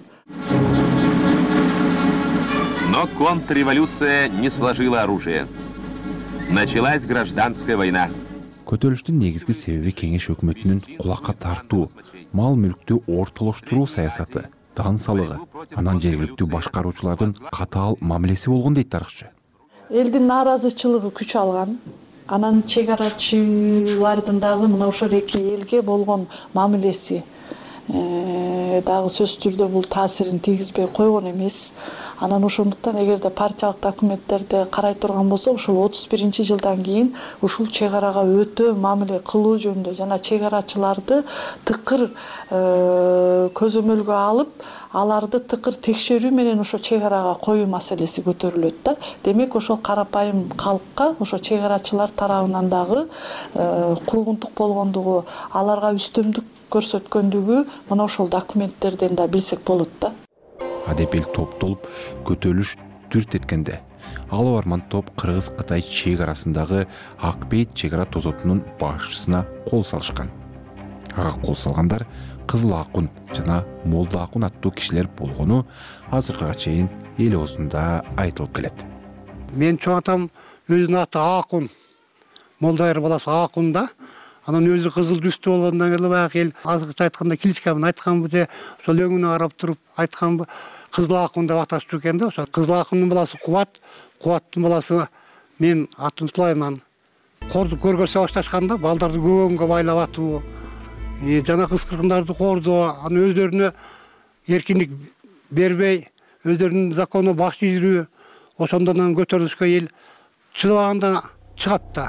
Но контрреволюция не сложила оружие. Началась гражданская война. Көтөрүлүштүн негизги себеби кеңеш өкмөтүнүн кулакка тартуу, мал мүлктү ортолоштуруу саясаты, дан салыгы, анан жергиликтүү башкаруучулардын катаал мамилеси болгон дейт тарыхчы. Элдин нааразычылыгы күч алган. Анан чегарачылардын дагы мына ошол эки элге болгон мамилеси дагы сөзсүз түрдө бул таасирин тийгизбей койгон эмес. Анан ошондуктан эгерде партиялык документтерди карай турган болсок, ошол 31-жылдан кийин ушул чегарага өтө мамиле кылуу жөнүндө жана чегарачыларды тыкыр көзөмөлгө алып, аларды тыкыр текшерүү менен ошо чегарага коюу маселеси көтөрүлөт да. Демек ошол карапайым калкка ошо чегарачылар тарабынан дагы куугунтук болгондугу, аларга үстөмдүк көрсөткөндүгү мына ошол документтерден да билсек болот да. Адеп эл топтолуп көтөрүлүш дүрт эткенде, ала барман топ Кыргыз-Кытай чек арасындагы Акбейт чегара тозотунун башчысына кол салышкан. Ага кол салгандар Кызыл Акун жана Молда Акун аттуу кишилер болгону азыркыга чейин эл оозунда айтылып келет. Мен чоң атам өзүнүн аты Акун, Молдайыр баласы Акун да. Анан өзү кызыл түстүү болгондон кийин баягы эл азыркыча айтканда кличкасын айтканбы же ошол өңүнө карап туруп айтканбы, Кызыл Акун деп аташты экен да. Ошол Кызыл Акундун баласы Кубаттын баласы мен атын утулайм. Корду көргөзө башташканда балдарды көбөнгө байлап атуу, жана кыз-кыргындарды кордоо, анан өздөрүнө эркиндик бербей, өздөрүнүн закону баш ийрүү, ошондон көтөрүлүшкө эл чыдабаганда чыгат да.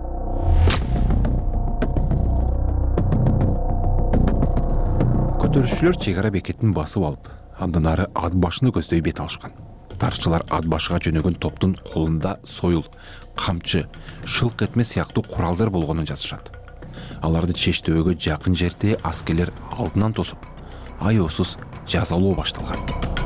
Көтөрүшчүлөр чек ара бекетин басып алып, андан ары ат башыны көздөй бет алышкан. Тарыхчылар ат башыга жөнөгөн топтун колунда сойыл, камчы, шылк этме сыяктуу куралдар болгонун жазышат. Аларды чештөбөгө жакын жерде аскерлер алдынан тосуп, аеосуз жазалоо башталган.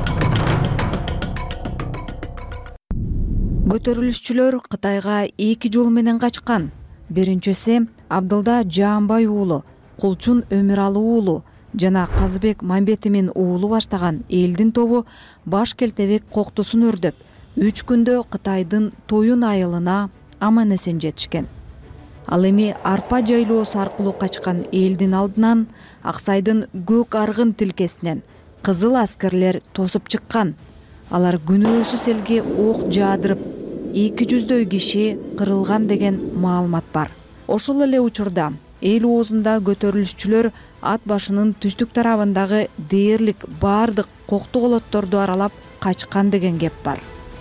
Көтөрүлүшчүлөр Кытайга 2 жол менен качкан. Биринчиси Абдылда Жаанбай уулу, Кулчун Өмүралы уулу жана Казыбек Мамбетимин уулу баштаган элдин тобу баш келтебек коктусун өрдөп, 3 күндө Кытайдын Тоюн айылына аман-эсен жетишкен. Ал эми арпа жайлоосу аркылуу качкан элдин алдынан Аксайдын көк аргын тилкесинен кызыл аскерлер тосуп чыккан. Алар күнөөсүз элге ок жаадырып, 200дөй киши кырылган деген маалымат бар. Ошол эле учурда эл оозунда көтөрүлүшчүлөр ат башынын түштүк тарабындагы дээрлик бардык кокту колотторду аралап качкан деген кеп бар.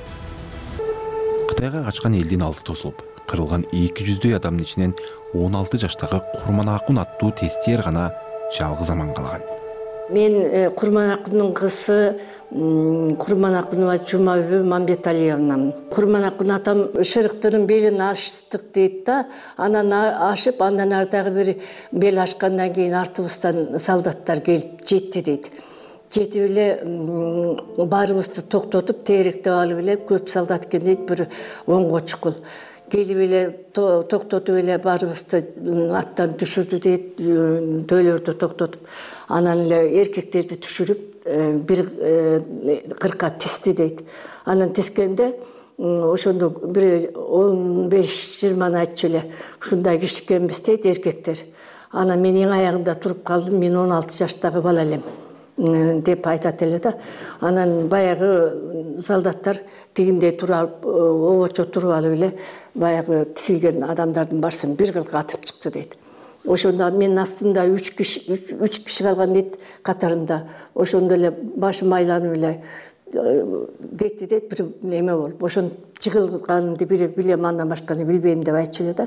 Кытайга качкан элдин алды тосулуп, кырылган 200дөй адамдын ичинен 16 жаштагы Курманакун аттуу тестиер гана жалгыз аман калган. Мен Курманакундун кызы Курманакунова Жумабү Мамбеталиевнамын. Курманакун атам шырыктырын белин аштык дейт да, анан ашып, андан ардагы бир бел ашкандан кийин артыбыздан солдаттар келип жетти дейт. Жетип эле баарыбызды токтотуп, териктеп алып эле көп солдат экен дейт, бир 10 чукул. Келип эле токтотуп эле баарыбызды аттан түшүрдү дейт, дөөлөрдү токтотуп, анан эле эркектерди түшүрүп бир кырка тисти дейт. Анан тискенде ошондо бир 15-20 айтчу эле, ушундай киши экенбиз дейт эркектер. Анан мен эң аягында туруп калдым, мен 16 жаштагы бала элем деп айтат эле да. Анан баягы солдаттар тигиндей туруп, обочо туруп алып эле баягы тизилген адамдардын барсын бир кылга атып чыкты дейт. Ошондо менин астымда 3 киши калган дейт катарында. Ошондо эле башым айланып эле кетти дейт, бир неме болуп. Ошон чыгылганды бири билем, андан башканы билбейм деп айтчу эле да.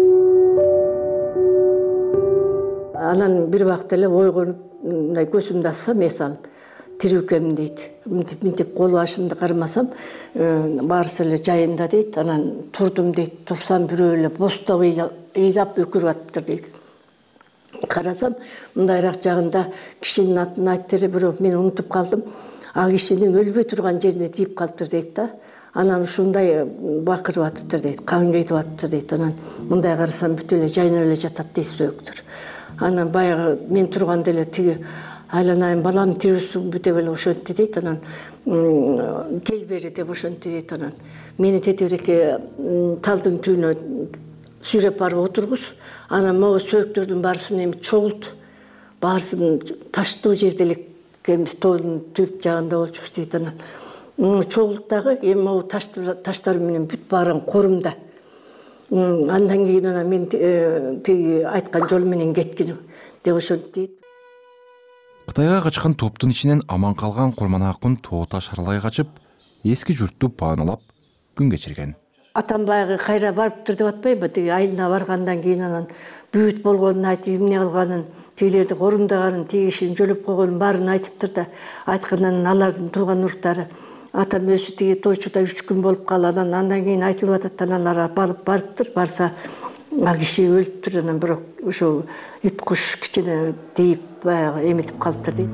Анан бир убакыт эле ойгонуп, мындай көзүмдү ачсам эс алып, тирүү экенмин дейт. Мынтип кол башымды кармасам, баарысы эле жайында дейт. Анан турдум дейт. Турсам бирөө эле бостоо ыйлап өкүрүп атыптыр дейт. Карасам, мындайраак жагында кишинин атын айтты эле, бирок мен унутуп калдым. А кишинин өлбөй турган жерине тийип калыптыр дейт да. Анан ушундай бакырып атыптыр дейт, кан кетип атыптыр дейт. Анан мындай карасам бүт эле жайнап эле жатат дейт сөөктөр. Анан баягы мен турганда эле тиги айланайын, балам тирүүсүңбү деп эле ошентти дейт. Анан кел бери деп ошентти дейт. Анан мени тетирекке талдын түбүнө сүйрөп барып отургуз. Анан могу сөөктөрдүн баарысын эми чогулт, баарысын таштуу жерде эле экенбиз, тоонун түп жагында болчубуз дейт. Анан чогулт дагы эми могу таштар менен бүт баарын корумда. Андан кийин анан мен тиги айткан жол менен кеткиним деп ошентти дейт. Кытайга качкан топтун ичинен аман калган Курманакун тоо таш аралай качып, эски журтту пааналап күн кечирген. Атам баягы кайра барыптыр деп атпайбы, тиги айылына баргандан кийин анан бүт болгонун айтып, эмне кылганын, тигилерди корумдаганын, тиги кишини жөлөп койгонун баарын айтыптыр да. Айткандан алардын тууган уруктары атам өзү тиги тойчуда 3 күн болуп калган, андан кийин айтылып атат, анан алар барыптыр, барса ал киши өлүптүр, анан бирок ошо ит куш кичине тийип баягы эметип калыптыр дейт.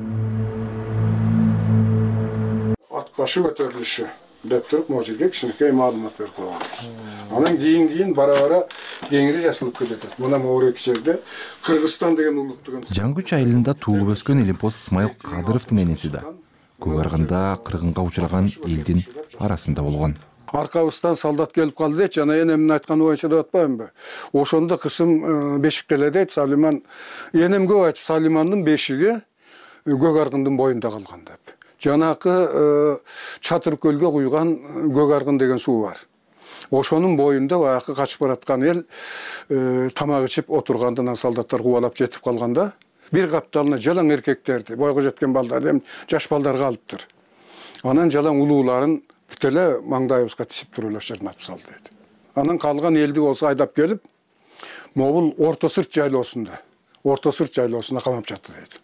Ат башы көтөрүлүшү деп туруп, могу жерге кичинекей маалымат берип койгонбуз. Анан кийин бара-бара кеңири жасалып кетет. Мына могу эки жерде Кыргызстан деген улут деген. Жаңгүч айылында туулуп өскөн Элимпоз Исмайыл Кадыровдун энеси да көк аргында кыргынга учураган элдин арасында болгон. Аркабыздан солдат келип калды дейт, жана энемдин айтканы боюнча деп атпаймынбы? Ошондо кышым бешиктеле дейт, Салиман. Энем көп айтып, Салимандын бешиги көк аргындын боюнда калган деп. Жанакы Чатыр көлгө куйган көк аргын деген суу бар. Ошонун боюнда баягы качып бараткан эл тамак ичип отургандан солдаттар кубалап жетип калганда, бир капталына жалаң эркектерди, бойго жеткен балдар, жаш балдар калыптыр. Анан жалаң улууларын бүт эле маңдайыбызга тишип туруп эле ошол жерден атып салды дейт. Анан калган элди болсо айдап келип, могул Орто Сырт жайлоосунда камап жатты дейт.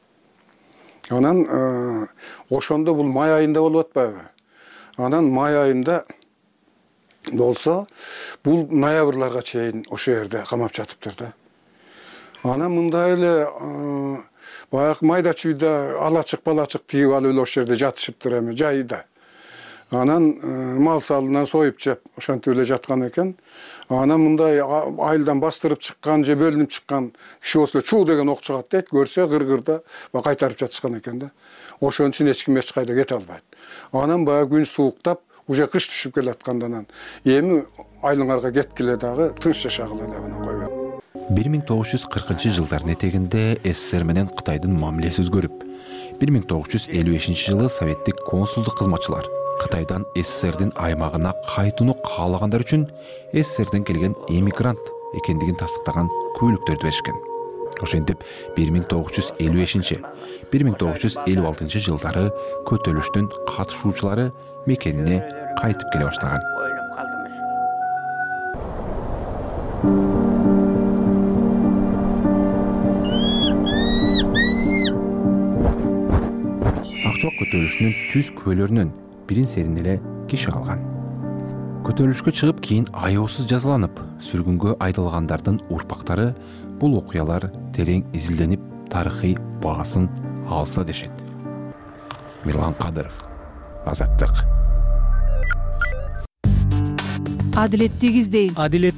Анан ошондо бул май айында болуп атпайбы? Анан май айында болсо бул ноябрларга чейин ошол жерде камап жатыптыр да. Анан мындай эле баягы майда чүйдө алачык балачык тийип алып эле ошол жерде жатышыптыр эми жайда. Анан мал салынан союп жеп ошентип эле жаткан экен. Анан мындай айылдан бастырып чыккан же бөлүнүп чыккан киши болсо чуу деген ок чыгат дейт. Көрсө кыргырда кайтарып жатышкан экен да. Ошон үчүн эч ким эч кайда кете албайт. Анан баягы күн сууктап, уже кыш түшүп келаткандан эми айылыңарга кеткиле дагы тынч жашагыла деп анан койгон. 1940-жылдардын этегинде СССР менен Кытайдын мамилеси өзгөрүп, 1955-жылы советтик консулдук кызматчылар Кытайдан СССРдин аймагына кайтууну каалагандар үчүн СССРден келген эмигрант экендигин тастыктаган күбөлүктөрдү беришкен. Ошентип 1955-1956 жылдары көтөрүлүштүн катышуучулары мекенине кайтып келе баштаган. Акчоок көтөрүлүшүнүн түз күбөлөрүнөн бирин серин эле киши калган. Көтөрүлүшкө чыгып, кийин аеосуз жазаланып, сүргүнгө айдалгандардын урпактары бул окуялар терең изилденип, тарыхый баасын алса дешет. Мирлан Кадыров, Азаттык. Адилеттик издейм.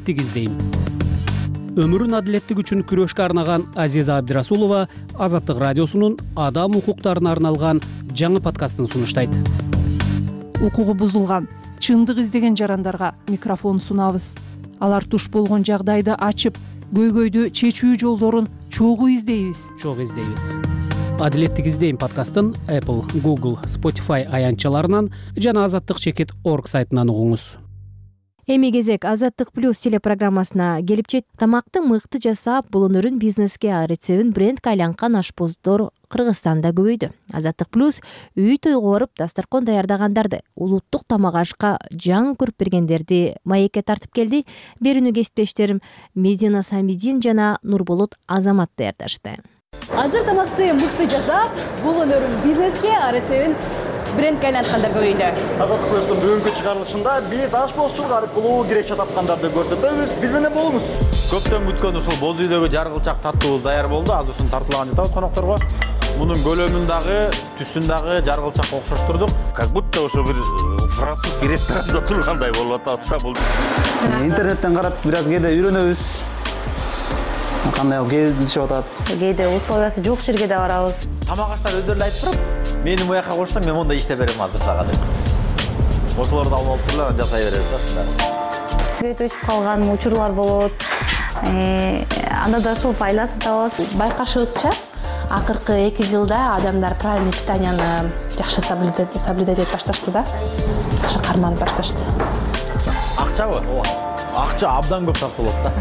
Өмүрүн адилеттик үчүн күрөшкө арнаган Азиза Абдирасулова Азаттык радиосунун адам укуктарына арналган жаңы подкастын сунуштайт. Укугу бузулган, чындык издеген жарандарга микрофон сунабыз. Алар туш болгон жагдайды ачып, көйгөйдү чечүү жолдорун чогуу издейбиз. Адилеттик издейм подкастын Apple, Google, Spotify аянтчаларынан жана azattik.org сайтынан угуңуз. Эми кезек Азаттык плюс телепрограммасына келип жет. Тамакты мыкты жасап, бул өнөрүн бизнеске рецебин брендке айланкан ашпоздор Кыргызстанда көбөйдү. Азаттык плюс үй тойго барып дасторкон даярдагандарды, улуттук тамак ашка жаңы көрүп бергендерди маекке тартып келди. Берүүнү кесиптештерим Медина Самидин жана Нурболот Азамат даярдашты. Азыр тамакты мыкты жасап, бул өнөрүн бизнеске рецебин брендке айланткандар көбөйдү. Азаттык плюстун бүгүнкү чыгарылышында биз ашпозчулук аркылуу гречка тапкандарды көрсөтөбүз. Биз менен болуңуз. Көптөн күткөн ушул боз үйдөгү жаргылчак таттуубуз даяр болду. Азыр ушуну тартылган жатабыз конокторго. Мунун көлөмүн дагы, түсүн дагы жаргылчакка окшоштурдук. Как будто ошо бир французский ресторанда тургандай болуп атабыз да бул. Интернеттен карап бир аз кээде үйрөнөбүз. Кандай кээде ишип атат. Кээде условиясы жок жерге да барабыз. Тамак аштар өздөрү айтып туруп, мени буяка койсоң, мен монда иштеп берем азыр сага деп. Ошолорду алып туруп жасай беребиз да. Свет өчүп калган учурлар болот. Анда да ошол пайдасын табабыз. Байкашыбызча, акыркы 2 жылда адамдар правильный питанияны жакшы соблюдать этип башташты да. Жакшы карманып башташты. Акчабы? Ооба. Акча абдан көп тартылат да.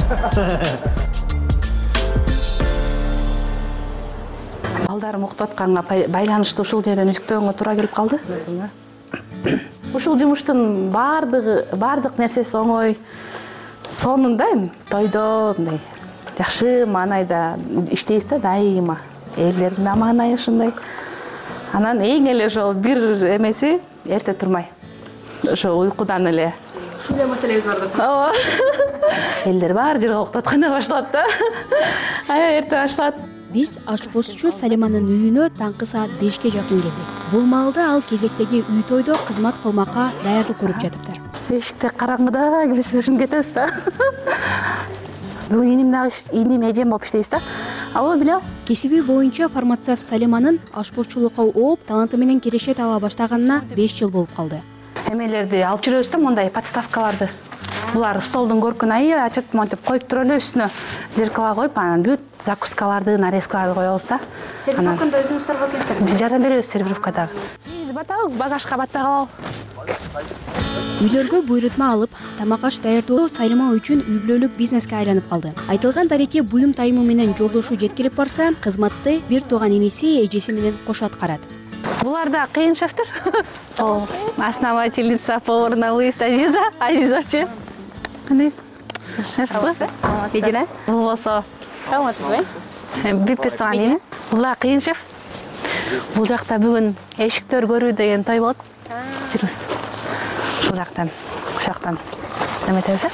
Балдарым уктуп атканга байланыштуу ушул жерден үктөгөнгө туура келип калды. Ушул жумуштун бардык нерсеси оңой. Сонунда тойдо мындай жакшы маанайда иштейбиз да дайыма. Элдердин аманайы ушундай. Анан эң эле ошол бир эмеси эрте турмай. Ошо уйкудан эле. Ушул маселебиз бар деп. Ооба. Элдер бар жерге уктап атканда башталат да. Эрте башталат. Биз ашпозчу Салиманын үйүнө таңкы саат 5-ке жакын келдик. Бул маалда ал кезектеги үй тойдо кызмат кылмакка даярдык көрүп жатыптыр. Эшикте караңгыда биз ушун кетебиз да. Бүгүн иним дагы иним эжем болуп иштейбиз да. Албай билем. Кесиби боюнча фармацевт Салиманын ашпозчулукка ооп, таланты менен киреше таба баштаганына 5 жыл болуп калды. Эмелерди алып жүрөбүз да, мондай подставкаларды. Булар столдун көркүн айып, ачып монтип коюп туруп эле үстүнө зеркала коюп, анан бүт закускаларды, нарезкаларды коебуз да. Сервировкада өзүңүздөр каласыздар. Биз жардам беребиз сервировкада. Биз батабыз, багажга баттап алабыз. Үйлөргө буйрутма алып, тамак аш даярдоо Салима үчүн үй бүлөлүк бизнеске айланып калды. Айтылган дареке буюм тайымы менен жолдошу жеткирип барса, кызматты бир тууган эмеси эжеси менен кошо аткарат. Булар да кыйын шефтер. Основательница поварного выезда Азизовчу. Кандайсыз? Шефсіз? Еділі? Бұл болса. Саламатсыз ба? Бипер туған дейін. Бұла қиын шеф. Бұл жақта бүгін ешіктер көру деген той болады. Жүріңіз. Бұл жақтан, құшақтан. Нәмет әбізі?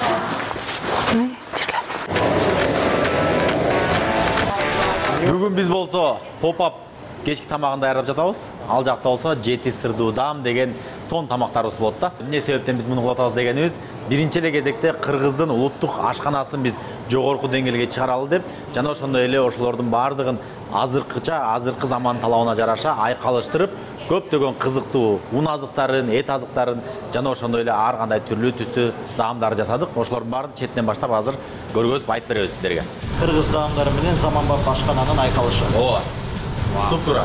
Бүгін біз болса поп-ап кешкі тамағын даярдап жатабыз. Ал жақта болса жети сырдуу дам деген сон тамақтарыбыз болады да. Эмне себептен біз мұны кылып атабыз дегенибиз, биринчи эле кезекте Кыргыздын улуттук ашканасын биз жогорку деңгээлге чыгаралы деп, жана ошондой эле ошолордун баардыгын азыркы заман талабына жараша айкалыштырып, көптөгөн кызыктуу ун азыктарын, эт азыктарын жана ошондой эле ар кандай түрлүү түстүү даамдарды жасадык. Ошолордун баарын четинен баштап азыр көргөзүп айтып беребиз сиздерге. Кыргыз даамдары менен заманбап ашкананын айкалышы. Ооба. Туп-туура.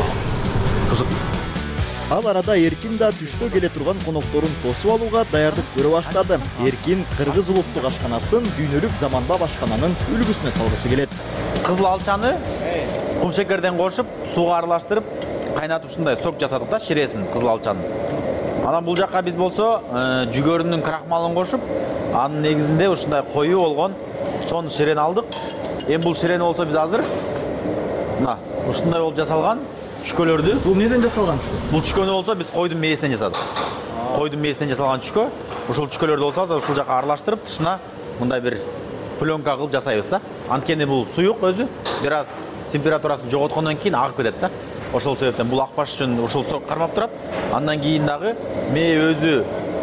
Кызык. Ал арада Эркин да түштө келе турган конокторун тосуп алууга даярдык көрө баштады. Эркин кыргыз улуттук ашканасын дүйнөлүк заманбап ашкананын үлгүсүнө салгысы келет. Кызыл алчаны кум шекерден кошуп, сууга аралаштырып, кайнатып ушундай сок жасадык да, ширесин кызыл алчанын. Анан бул жакка биз болсо жүгөрүнүн крахмалын кошуп, анын негизинде ушундай коюу болгон сон ширени алдык. Эми бул ширени болсо биз азыр мына ушундай болуп жасалган чүкөлөрдү. Бул неден жасалган чүкө? Бул чүкөнү болсо биз койдун мээсинен жасадык. Койдун мээсинен жасалган чүкө. Ушул чүкөлөрдү болсо азыр ушул жака аралаштырып, тышына мындай бир пленка кылып жасайбыз да. Анткени бул суюк өзү, бир аз температурасын жоготкондон кийин агып кетет да. Ошол себептен бул акпаш үчүн ушул сок кармап турат. Андан кийин дагы мээ өзү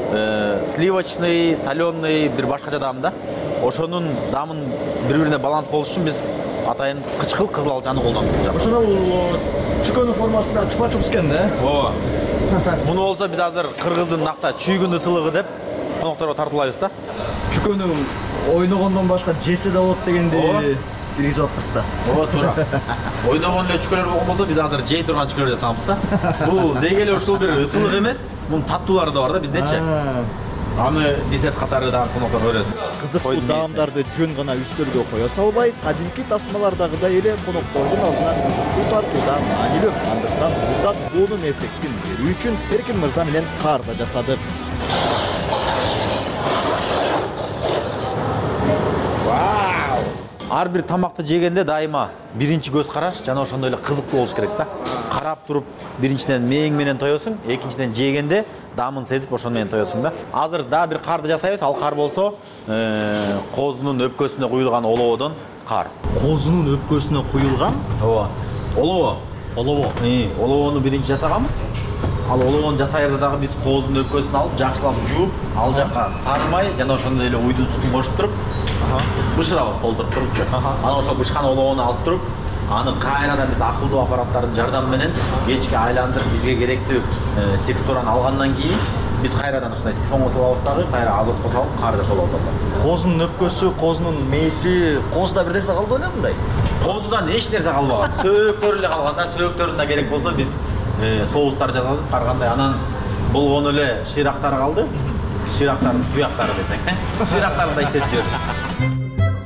сливочный, соленый бир башкача даам да. Ошонун даамын бири-бирине баланс болуш үчүн биз атайын кычкыл кызыл алчаны колдондук. Ошол чүкөнүн формасында чупа-чупс экен да? Ооба. Муну болсо биз азыр кыргыздын накта чүйгүн ысылыгы деп конокторго тартуулайбыз да. Чүкөнү ойногондон башка жесе да болот дегенди киргизип атпыз да. Ооба, туура. Ойногон эле чүкөлөр болгон болсо биз азыр жей турган чүкөлөр жасабыз да. Бул деги эле ушул бир ысылык эмес, мунун таттуулары да бар да биздечи. Аны десерт катары да коноктор көрөт. Кызыктуу даамдарды жөн гана үстөлгө кое салбай, кадимки тасмалардагыдай эле коноктордун алдына кызыктуу тартууда маанилүү. Андыктан муздан боонун эффектин берүү үчүн Эркин мырза менен кар да жасадык. Ар бир тамакты жегенде дайыма биринчи көз караш жана ошондой эле кызыктуу болуш керек да. Карап туруп биринчиден мээң менен тоесуң, экинчиден жегенде даамын сезип ошону менен тоесуң да. Азыр да бир карды жасайбыз. Ал кар болсо козунун өпкөсүнө куюлган олоодон кар. Козунун өпкөсүнө куюлган? Ооба. Олоо. Олоону биринчи жасаганбыз. Ал олоону жасайырда дагы биз козунун өпкөсүн алып, жакшылап жууп, ал жакка сары май жана ошондой эле уйдун сутун кошуп туруп, бышырабыз толтуруп турупчу. Анан ошол бышкан олоону алып туруп, аны кайрадан биз акылдуу аппараттардын жардамы менен кечке айландырып, бизге керектүү текстураны алгандан кийин биз кайрадан ушундай сифонго салабыз дагы, кайра азотко салып, кар жасап алабыз. Козунун өпкөсү, козунун мээси, козуда бир нерсе калды белем мындай? Козудан эч нерсе калбаган. Сөөктөрү эле калган да, сөөктөрүн да керек болсо биз соустар жасадык, ар кандай. Анан болгону эле шыйрактары калды. Шыйрактардын туяктары десең, шыйрактарды да иштетип жибердик.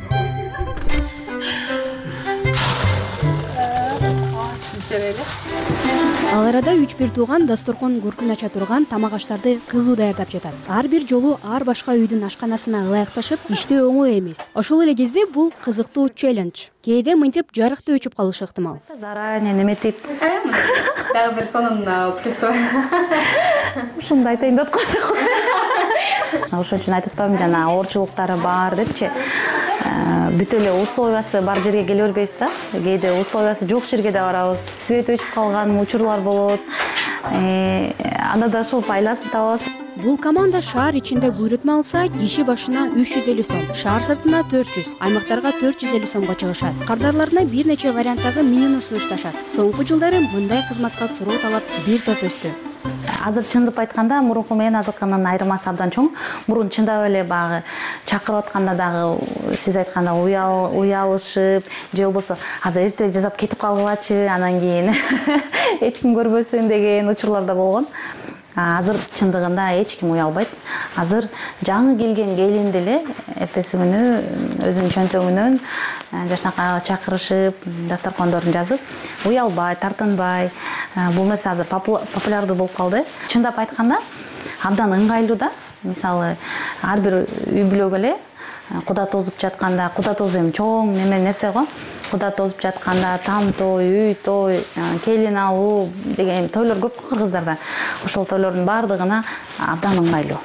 Ал арада 3-1 тууган дасторкон көркүн ача турган тамак аштарды кызуу даярдап жатат. Ар бир жолу ар башка үйдүн ашканасына ылайыкташып, иштөө оңой эмес. Ошол эле кезде бул кызыктуу челлендж. Кээде мынтип жарыкты өчүп калышы ыктымал. Заранее неметип. Дагы бир сонун плюсу. Ушундай айтайын деп койдум. Ошон үчүн айтып атпаймынбы, жана оорчулуктары бар депчи. Бүт эле условиясы бар жерге келе бербейбиз да. Кээде условиясы жок жерге да барабыз. Свет өчүп калган учурлар болот. Анда да ошол пайдасын табабыз. Бул команда шаар ичинде буйрутма алса, киши башына 350 сом, шаар сыртына 400, аймактарга 450 сомго чыгышат. Кардарларына бир нече варианттагы менюну сунушташат. Соңку жылдары мындай кызматка суроо талап бир топ өстү. Азыр чындап айтканда мурунку менен азыркынын айырмасы абдан чоң. Мурун чындап эле багы чакырып атканда дагы сиз айтканда уялышып, же болбосо азыр эртерээк жасап кетип калгылачы, анан кийин эч ким көрбөсүн деген учурлар да болгон. Азыр чындыгында эч ким уялбайт. Азыр жаңы келген келин деле эртеси күнү өзүнүн чөнтөгүнөн жашнакайга чакырышып, дасторкондорун жазып, уялбай, тартынбай, бул нерсе азыр популярдуу болуп калды. Чындап айтканда, абдан ыңгайлуу да. Мисалы, ар бир үй бүлөгө эле куда тозуп жатканда, куда тозу эми чоң нерсе го. Куда тозуп жатканда там той, үй той, келин алуу деген тойлор көп кыргыздарда. Ошол тойлордун бардыгына абдан ыңгайлуу.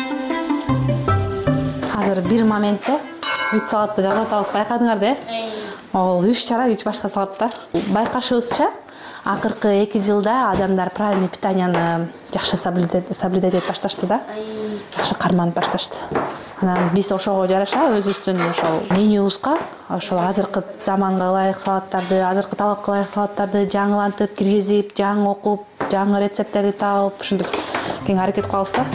Азыр бир моментте 3 салатты жасап атабыз, байкадыңар да? Ол 3 чара 3 башка салатта. Байкашыбызча, акыркы 2 жылда адамдар правильный питанияны жакшы соблюдать этип башташты да. Жакшы карманып башташты. Анан биз ошого жараша өзүбүздүн ошол менюбузга ошол азыркы заманга ылайык салаттарды, азыркы талапка ылайык салаттарды жаңылантып, киргизип, жаңы окуп, жаңы рецепттерди таап, ушинтип кең аракет кылабыз да.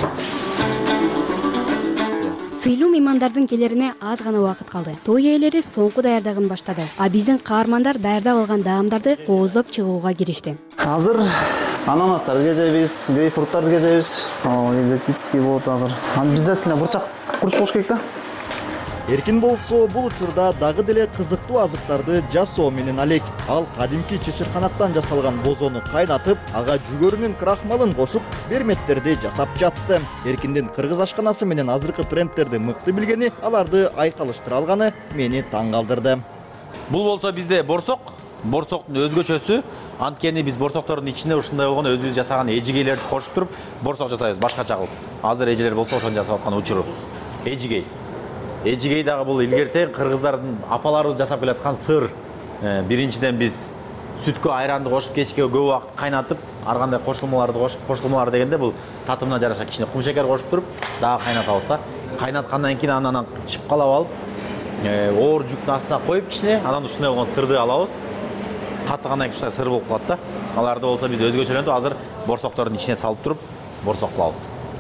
Сыйлуу меймандардын келерине аз гана убакыт калды. Той ээлери соңку даярдыгын баштады. А биздин каармандар даярдап алган даамдарды кооздоп чыгууга киришти. Азыр ананастарды кезебиз, грейпфруттарды кезебиз. Экзотический болот азыр. Обязательно бурчак курч болуш керек да. Эркин болсо бул учурда дагы деле кызыктуу азыктарды жасоо менен алек. Ал кадимки чычырканаттан жасалган бозону кайнатып, ага жүгөрүнүн крахмалын кошуп, берметтерди жасап жатты. Эркиндин кыргыз ашканасы менен азыркы трендтерди мыкты билгени, аларды айкалыштыра алганы мени таң калтырды. Бул болсо бизде борсок, борсоктун өзгөчөсү. Анткени биз борсоктордун ичине ушундай болгон өзүбүз жасаган эжигейлерди кошуп туруп, борсок жасайбыз башкача кылып. Азыр эжелер болсо ошону жасап аткан учуру. Эжигей. Эжигей дагы бул илгертен кыргыздардын апаларыбыз жасап келаткан сыр. Биринчиден биз сүткө айранды кошуп кечке көп убакыт кайнатып, ар кандай кошулмаларды кошуп, кошулмалар дегенде бул татымына жараша кичине кум шекер кошуп туруп, дагы кайнатабыз да. Кайнаткандан кийин анан чыпкалап алып, оор жүктүн астына коюп кичине, анан ушундай болгон сырды алабыз. Каттыгандан кийин ушундай сыр болуп калат да. Аларды болсо биз өзгөчөлөндү азыр борсоктордун ичине салып туруп, борсок кылабыз.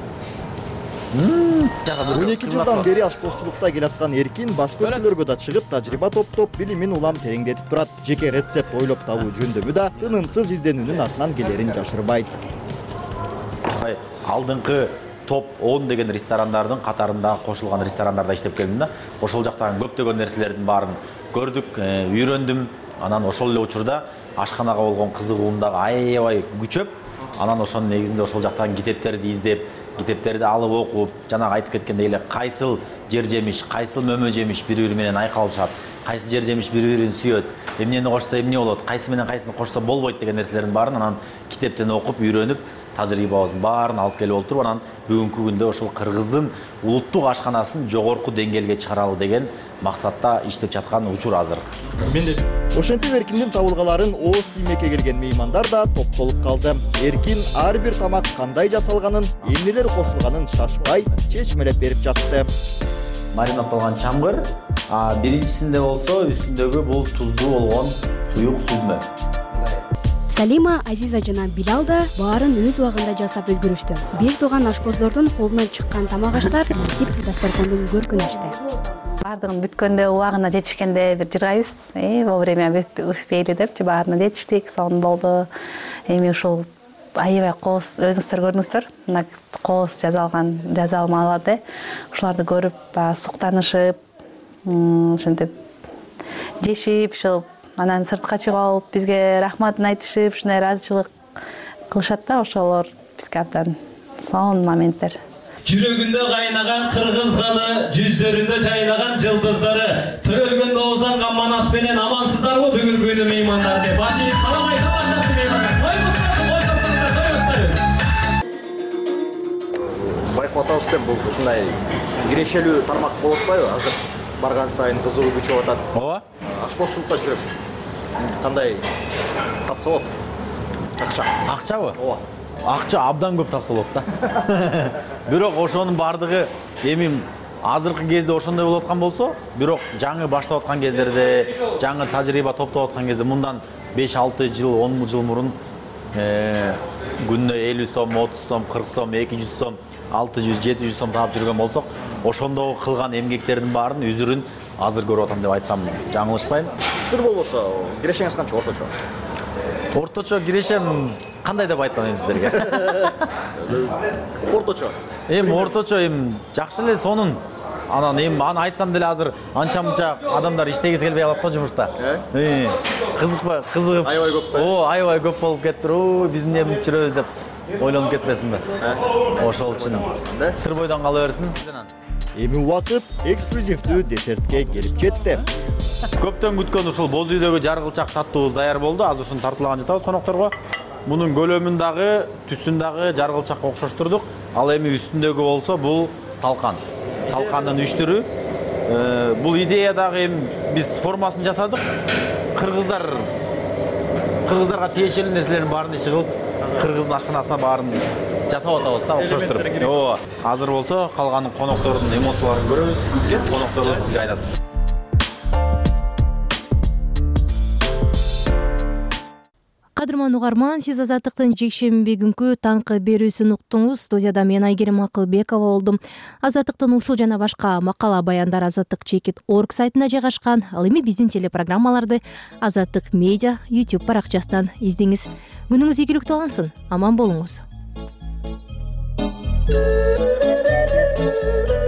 12 жылдан бери ашпозчулукта келаткан Эркин башка өлкөлөргө да чыгып, тажрыйба топтоп, билимин улам тереңдетип турат. Жеке рецепт ойлоп табуу жөндөмү да тынымсыз изденүүнүн артынан келерин жашырбайт. Алдыңкы топ 10 деген ресторандардын катарында кошулган ресторандарда иштеп келдим да. Ошол жактагы көптөгөн нерселердин баарын көрдүк, үйрөндүм. Анан ошол эле учурда ашканага болгон кызыгуум дагы аябай күчөп, анан ошонун негизинде ошол жактагы китептерди издеп, китептерди алып окуп, жанагы айтып кеткендей эле кайсыл жер жемиш, кайсыл мөмө жемиш бири-бири менен айкалышат, кайсы жер жемиш бири-бирин сүйөт, эмнени кошсо эмне болот, кайсы менен кайсыны кошсо болбойт деген нерселердин баарын анан китептен окуп, үйрөнүп, тажрыйбабыздын баарын алып келип олтуруп, анан бүгүнкү күндө ошол кыргыздын улуттук ашканасын жогорку деңгээлге чыгаралы деген максатта иштеп жаткан учур азыр. Ошентип Эркиндин табылгаларын ооз тиймекке келген меймандар да топтолуп калды. Эркин ар бир тамак кандай жасалганын, эмнелер кошулганын шашпай, чечмелеп берип жатты. Маринатталган чамгыр, биринчисинде болсо үстүндөгү бул туздуу болгон суюк сүзмө. Салима, Азиза жана Билал да баарын өз убагында жасап үлгүрүштү. Бир тууган ашпоздордун колунан чыккан тамак аштар тип дасторкондун көркүн ачты. Бардыгын бүткөндө убагына жетишкенде бир жыргайбыз. Вовремя успели депчи баарына жетиштик, сонун болду. Эми ушул аябай кооз өзүңүздөр көрдүңүздөр. Мына кооз жазалмаларды ушуларды көрүп, суктанышып, ушинтип жешип, ушул анан сыртка чыгып алып, бизге рахматын айтышып, ушундай ыраазычылык кылышат да, ошолор бизге абдан сонун моменттер. Жүрөгүндө кайнаган кыргыз каны, жүздөрүндө жайнаган жылдыздары, төрөлгөндө озанган манас менен амансыздарбы бүгүнкү күнү меймандар деп. Салам айтамын меймандар. Байкап атабыз деп бул ушундай кирешелүү тармак болуп атпайбы? Азыр барган сайын кызыгуу күчөп атат. Ооба. Ашпозчулукта жүрүп кандай тапса болот? Акча. Акчабы? Ооба. Акча абдан көп тапса болот да. Бирок ошонун бардыгы эми азыркы кезде ошондой болуп аткан болсо, бирок жаңы баштап аткан кездерде, жаңы тажрыйба топтоп аткан кезде мындан 5-6 жыл, 10 жыл мурун күнүнө 50 сом, 30 сом, 40 сом, 200 сом, 600, 700 сом таап жүргөн болсок, ошондо кылган эмгектердин баарын үзүрүн азыр көрүп атам деп айтсам жаңылышпайм. Сыр болбосо, кирешеңиз канча орточо? Орточо кирешем кандай деп айтсам эми сиздерге? Орточо. Орточо жакшы эле сонун анан эми аны айтсам деле азыр анча мынча адамдар иштегиси келбей калат го жумушта. Кызыгып аябай көп. Аябай көп болуп кетиптир. Биз эмне бүт жүрөбүз деп ойлонуп кетпесинби? Ошол үчүн сыр бойдон кала берсин. Эми убакыт эксклюзивдүү десертке келип жетти. Көптөн күткөн ушул боз үйдөгү жаргылчак таттуубуз даяр болду. Азыр ушуну тартылаган жатабыз конокторго. Мунун көлөмүн дагы, түсүн дагы жаргылчакка окшоштурдук. Ал эми үстүндөгү болсо бул талкан. Талкандын 3 түрү. Бул идея дагы эми биз формасын жасадык. Кыргыздарга тиешелүү нерселердин баарын иши кылып, кыргыздын ашканасына баарын жасап атабыз да, окшоштуруп. Азыр болсо калган коноктордун эмоцияларын көрөбүз. Конокторубуз бизге айтат. Кадырман угарман, сиз Азаттыктын жекшемби күнкү таңкы берүүсүн уктуңуз. Студияда мен Айгерим Акылбекова болдум. Азаттыктын ушул жана башка макала баяндар azattik.org сайтында жайгашкан. Ал эми биздин телепрограммаларды Азаттык медиа YouTube баракчасынан издеңиз. Күнүңүз ийгиликтүү алынсын. Аман болуңуз.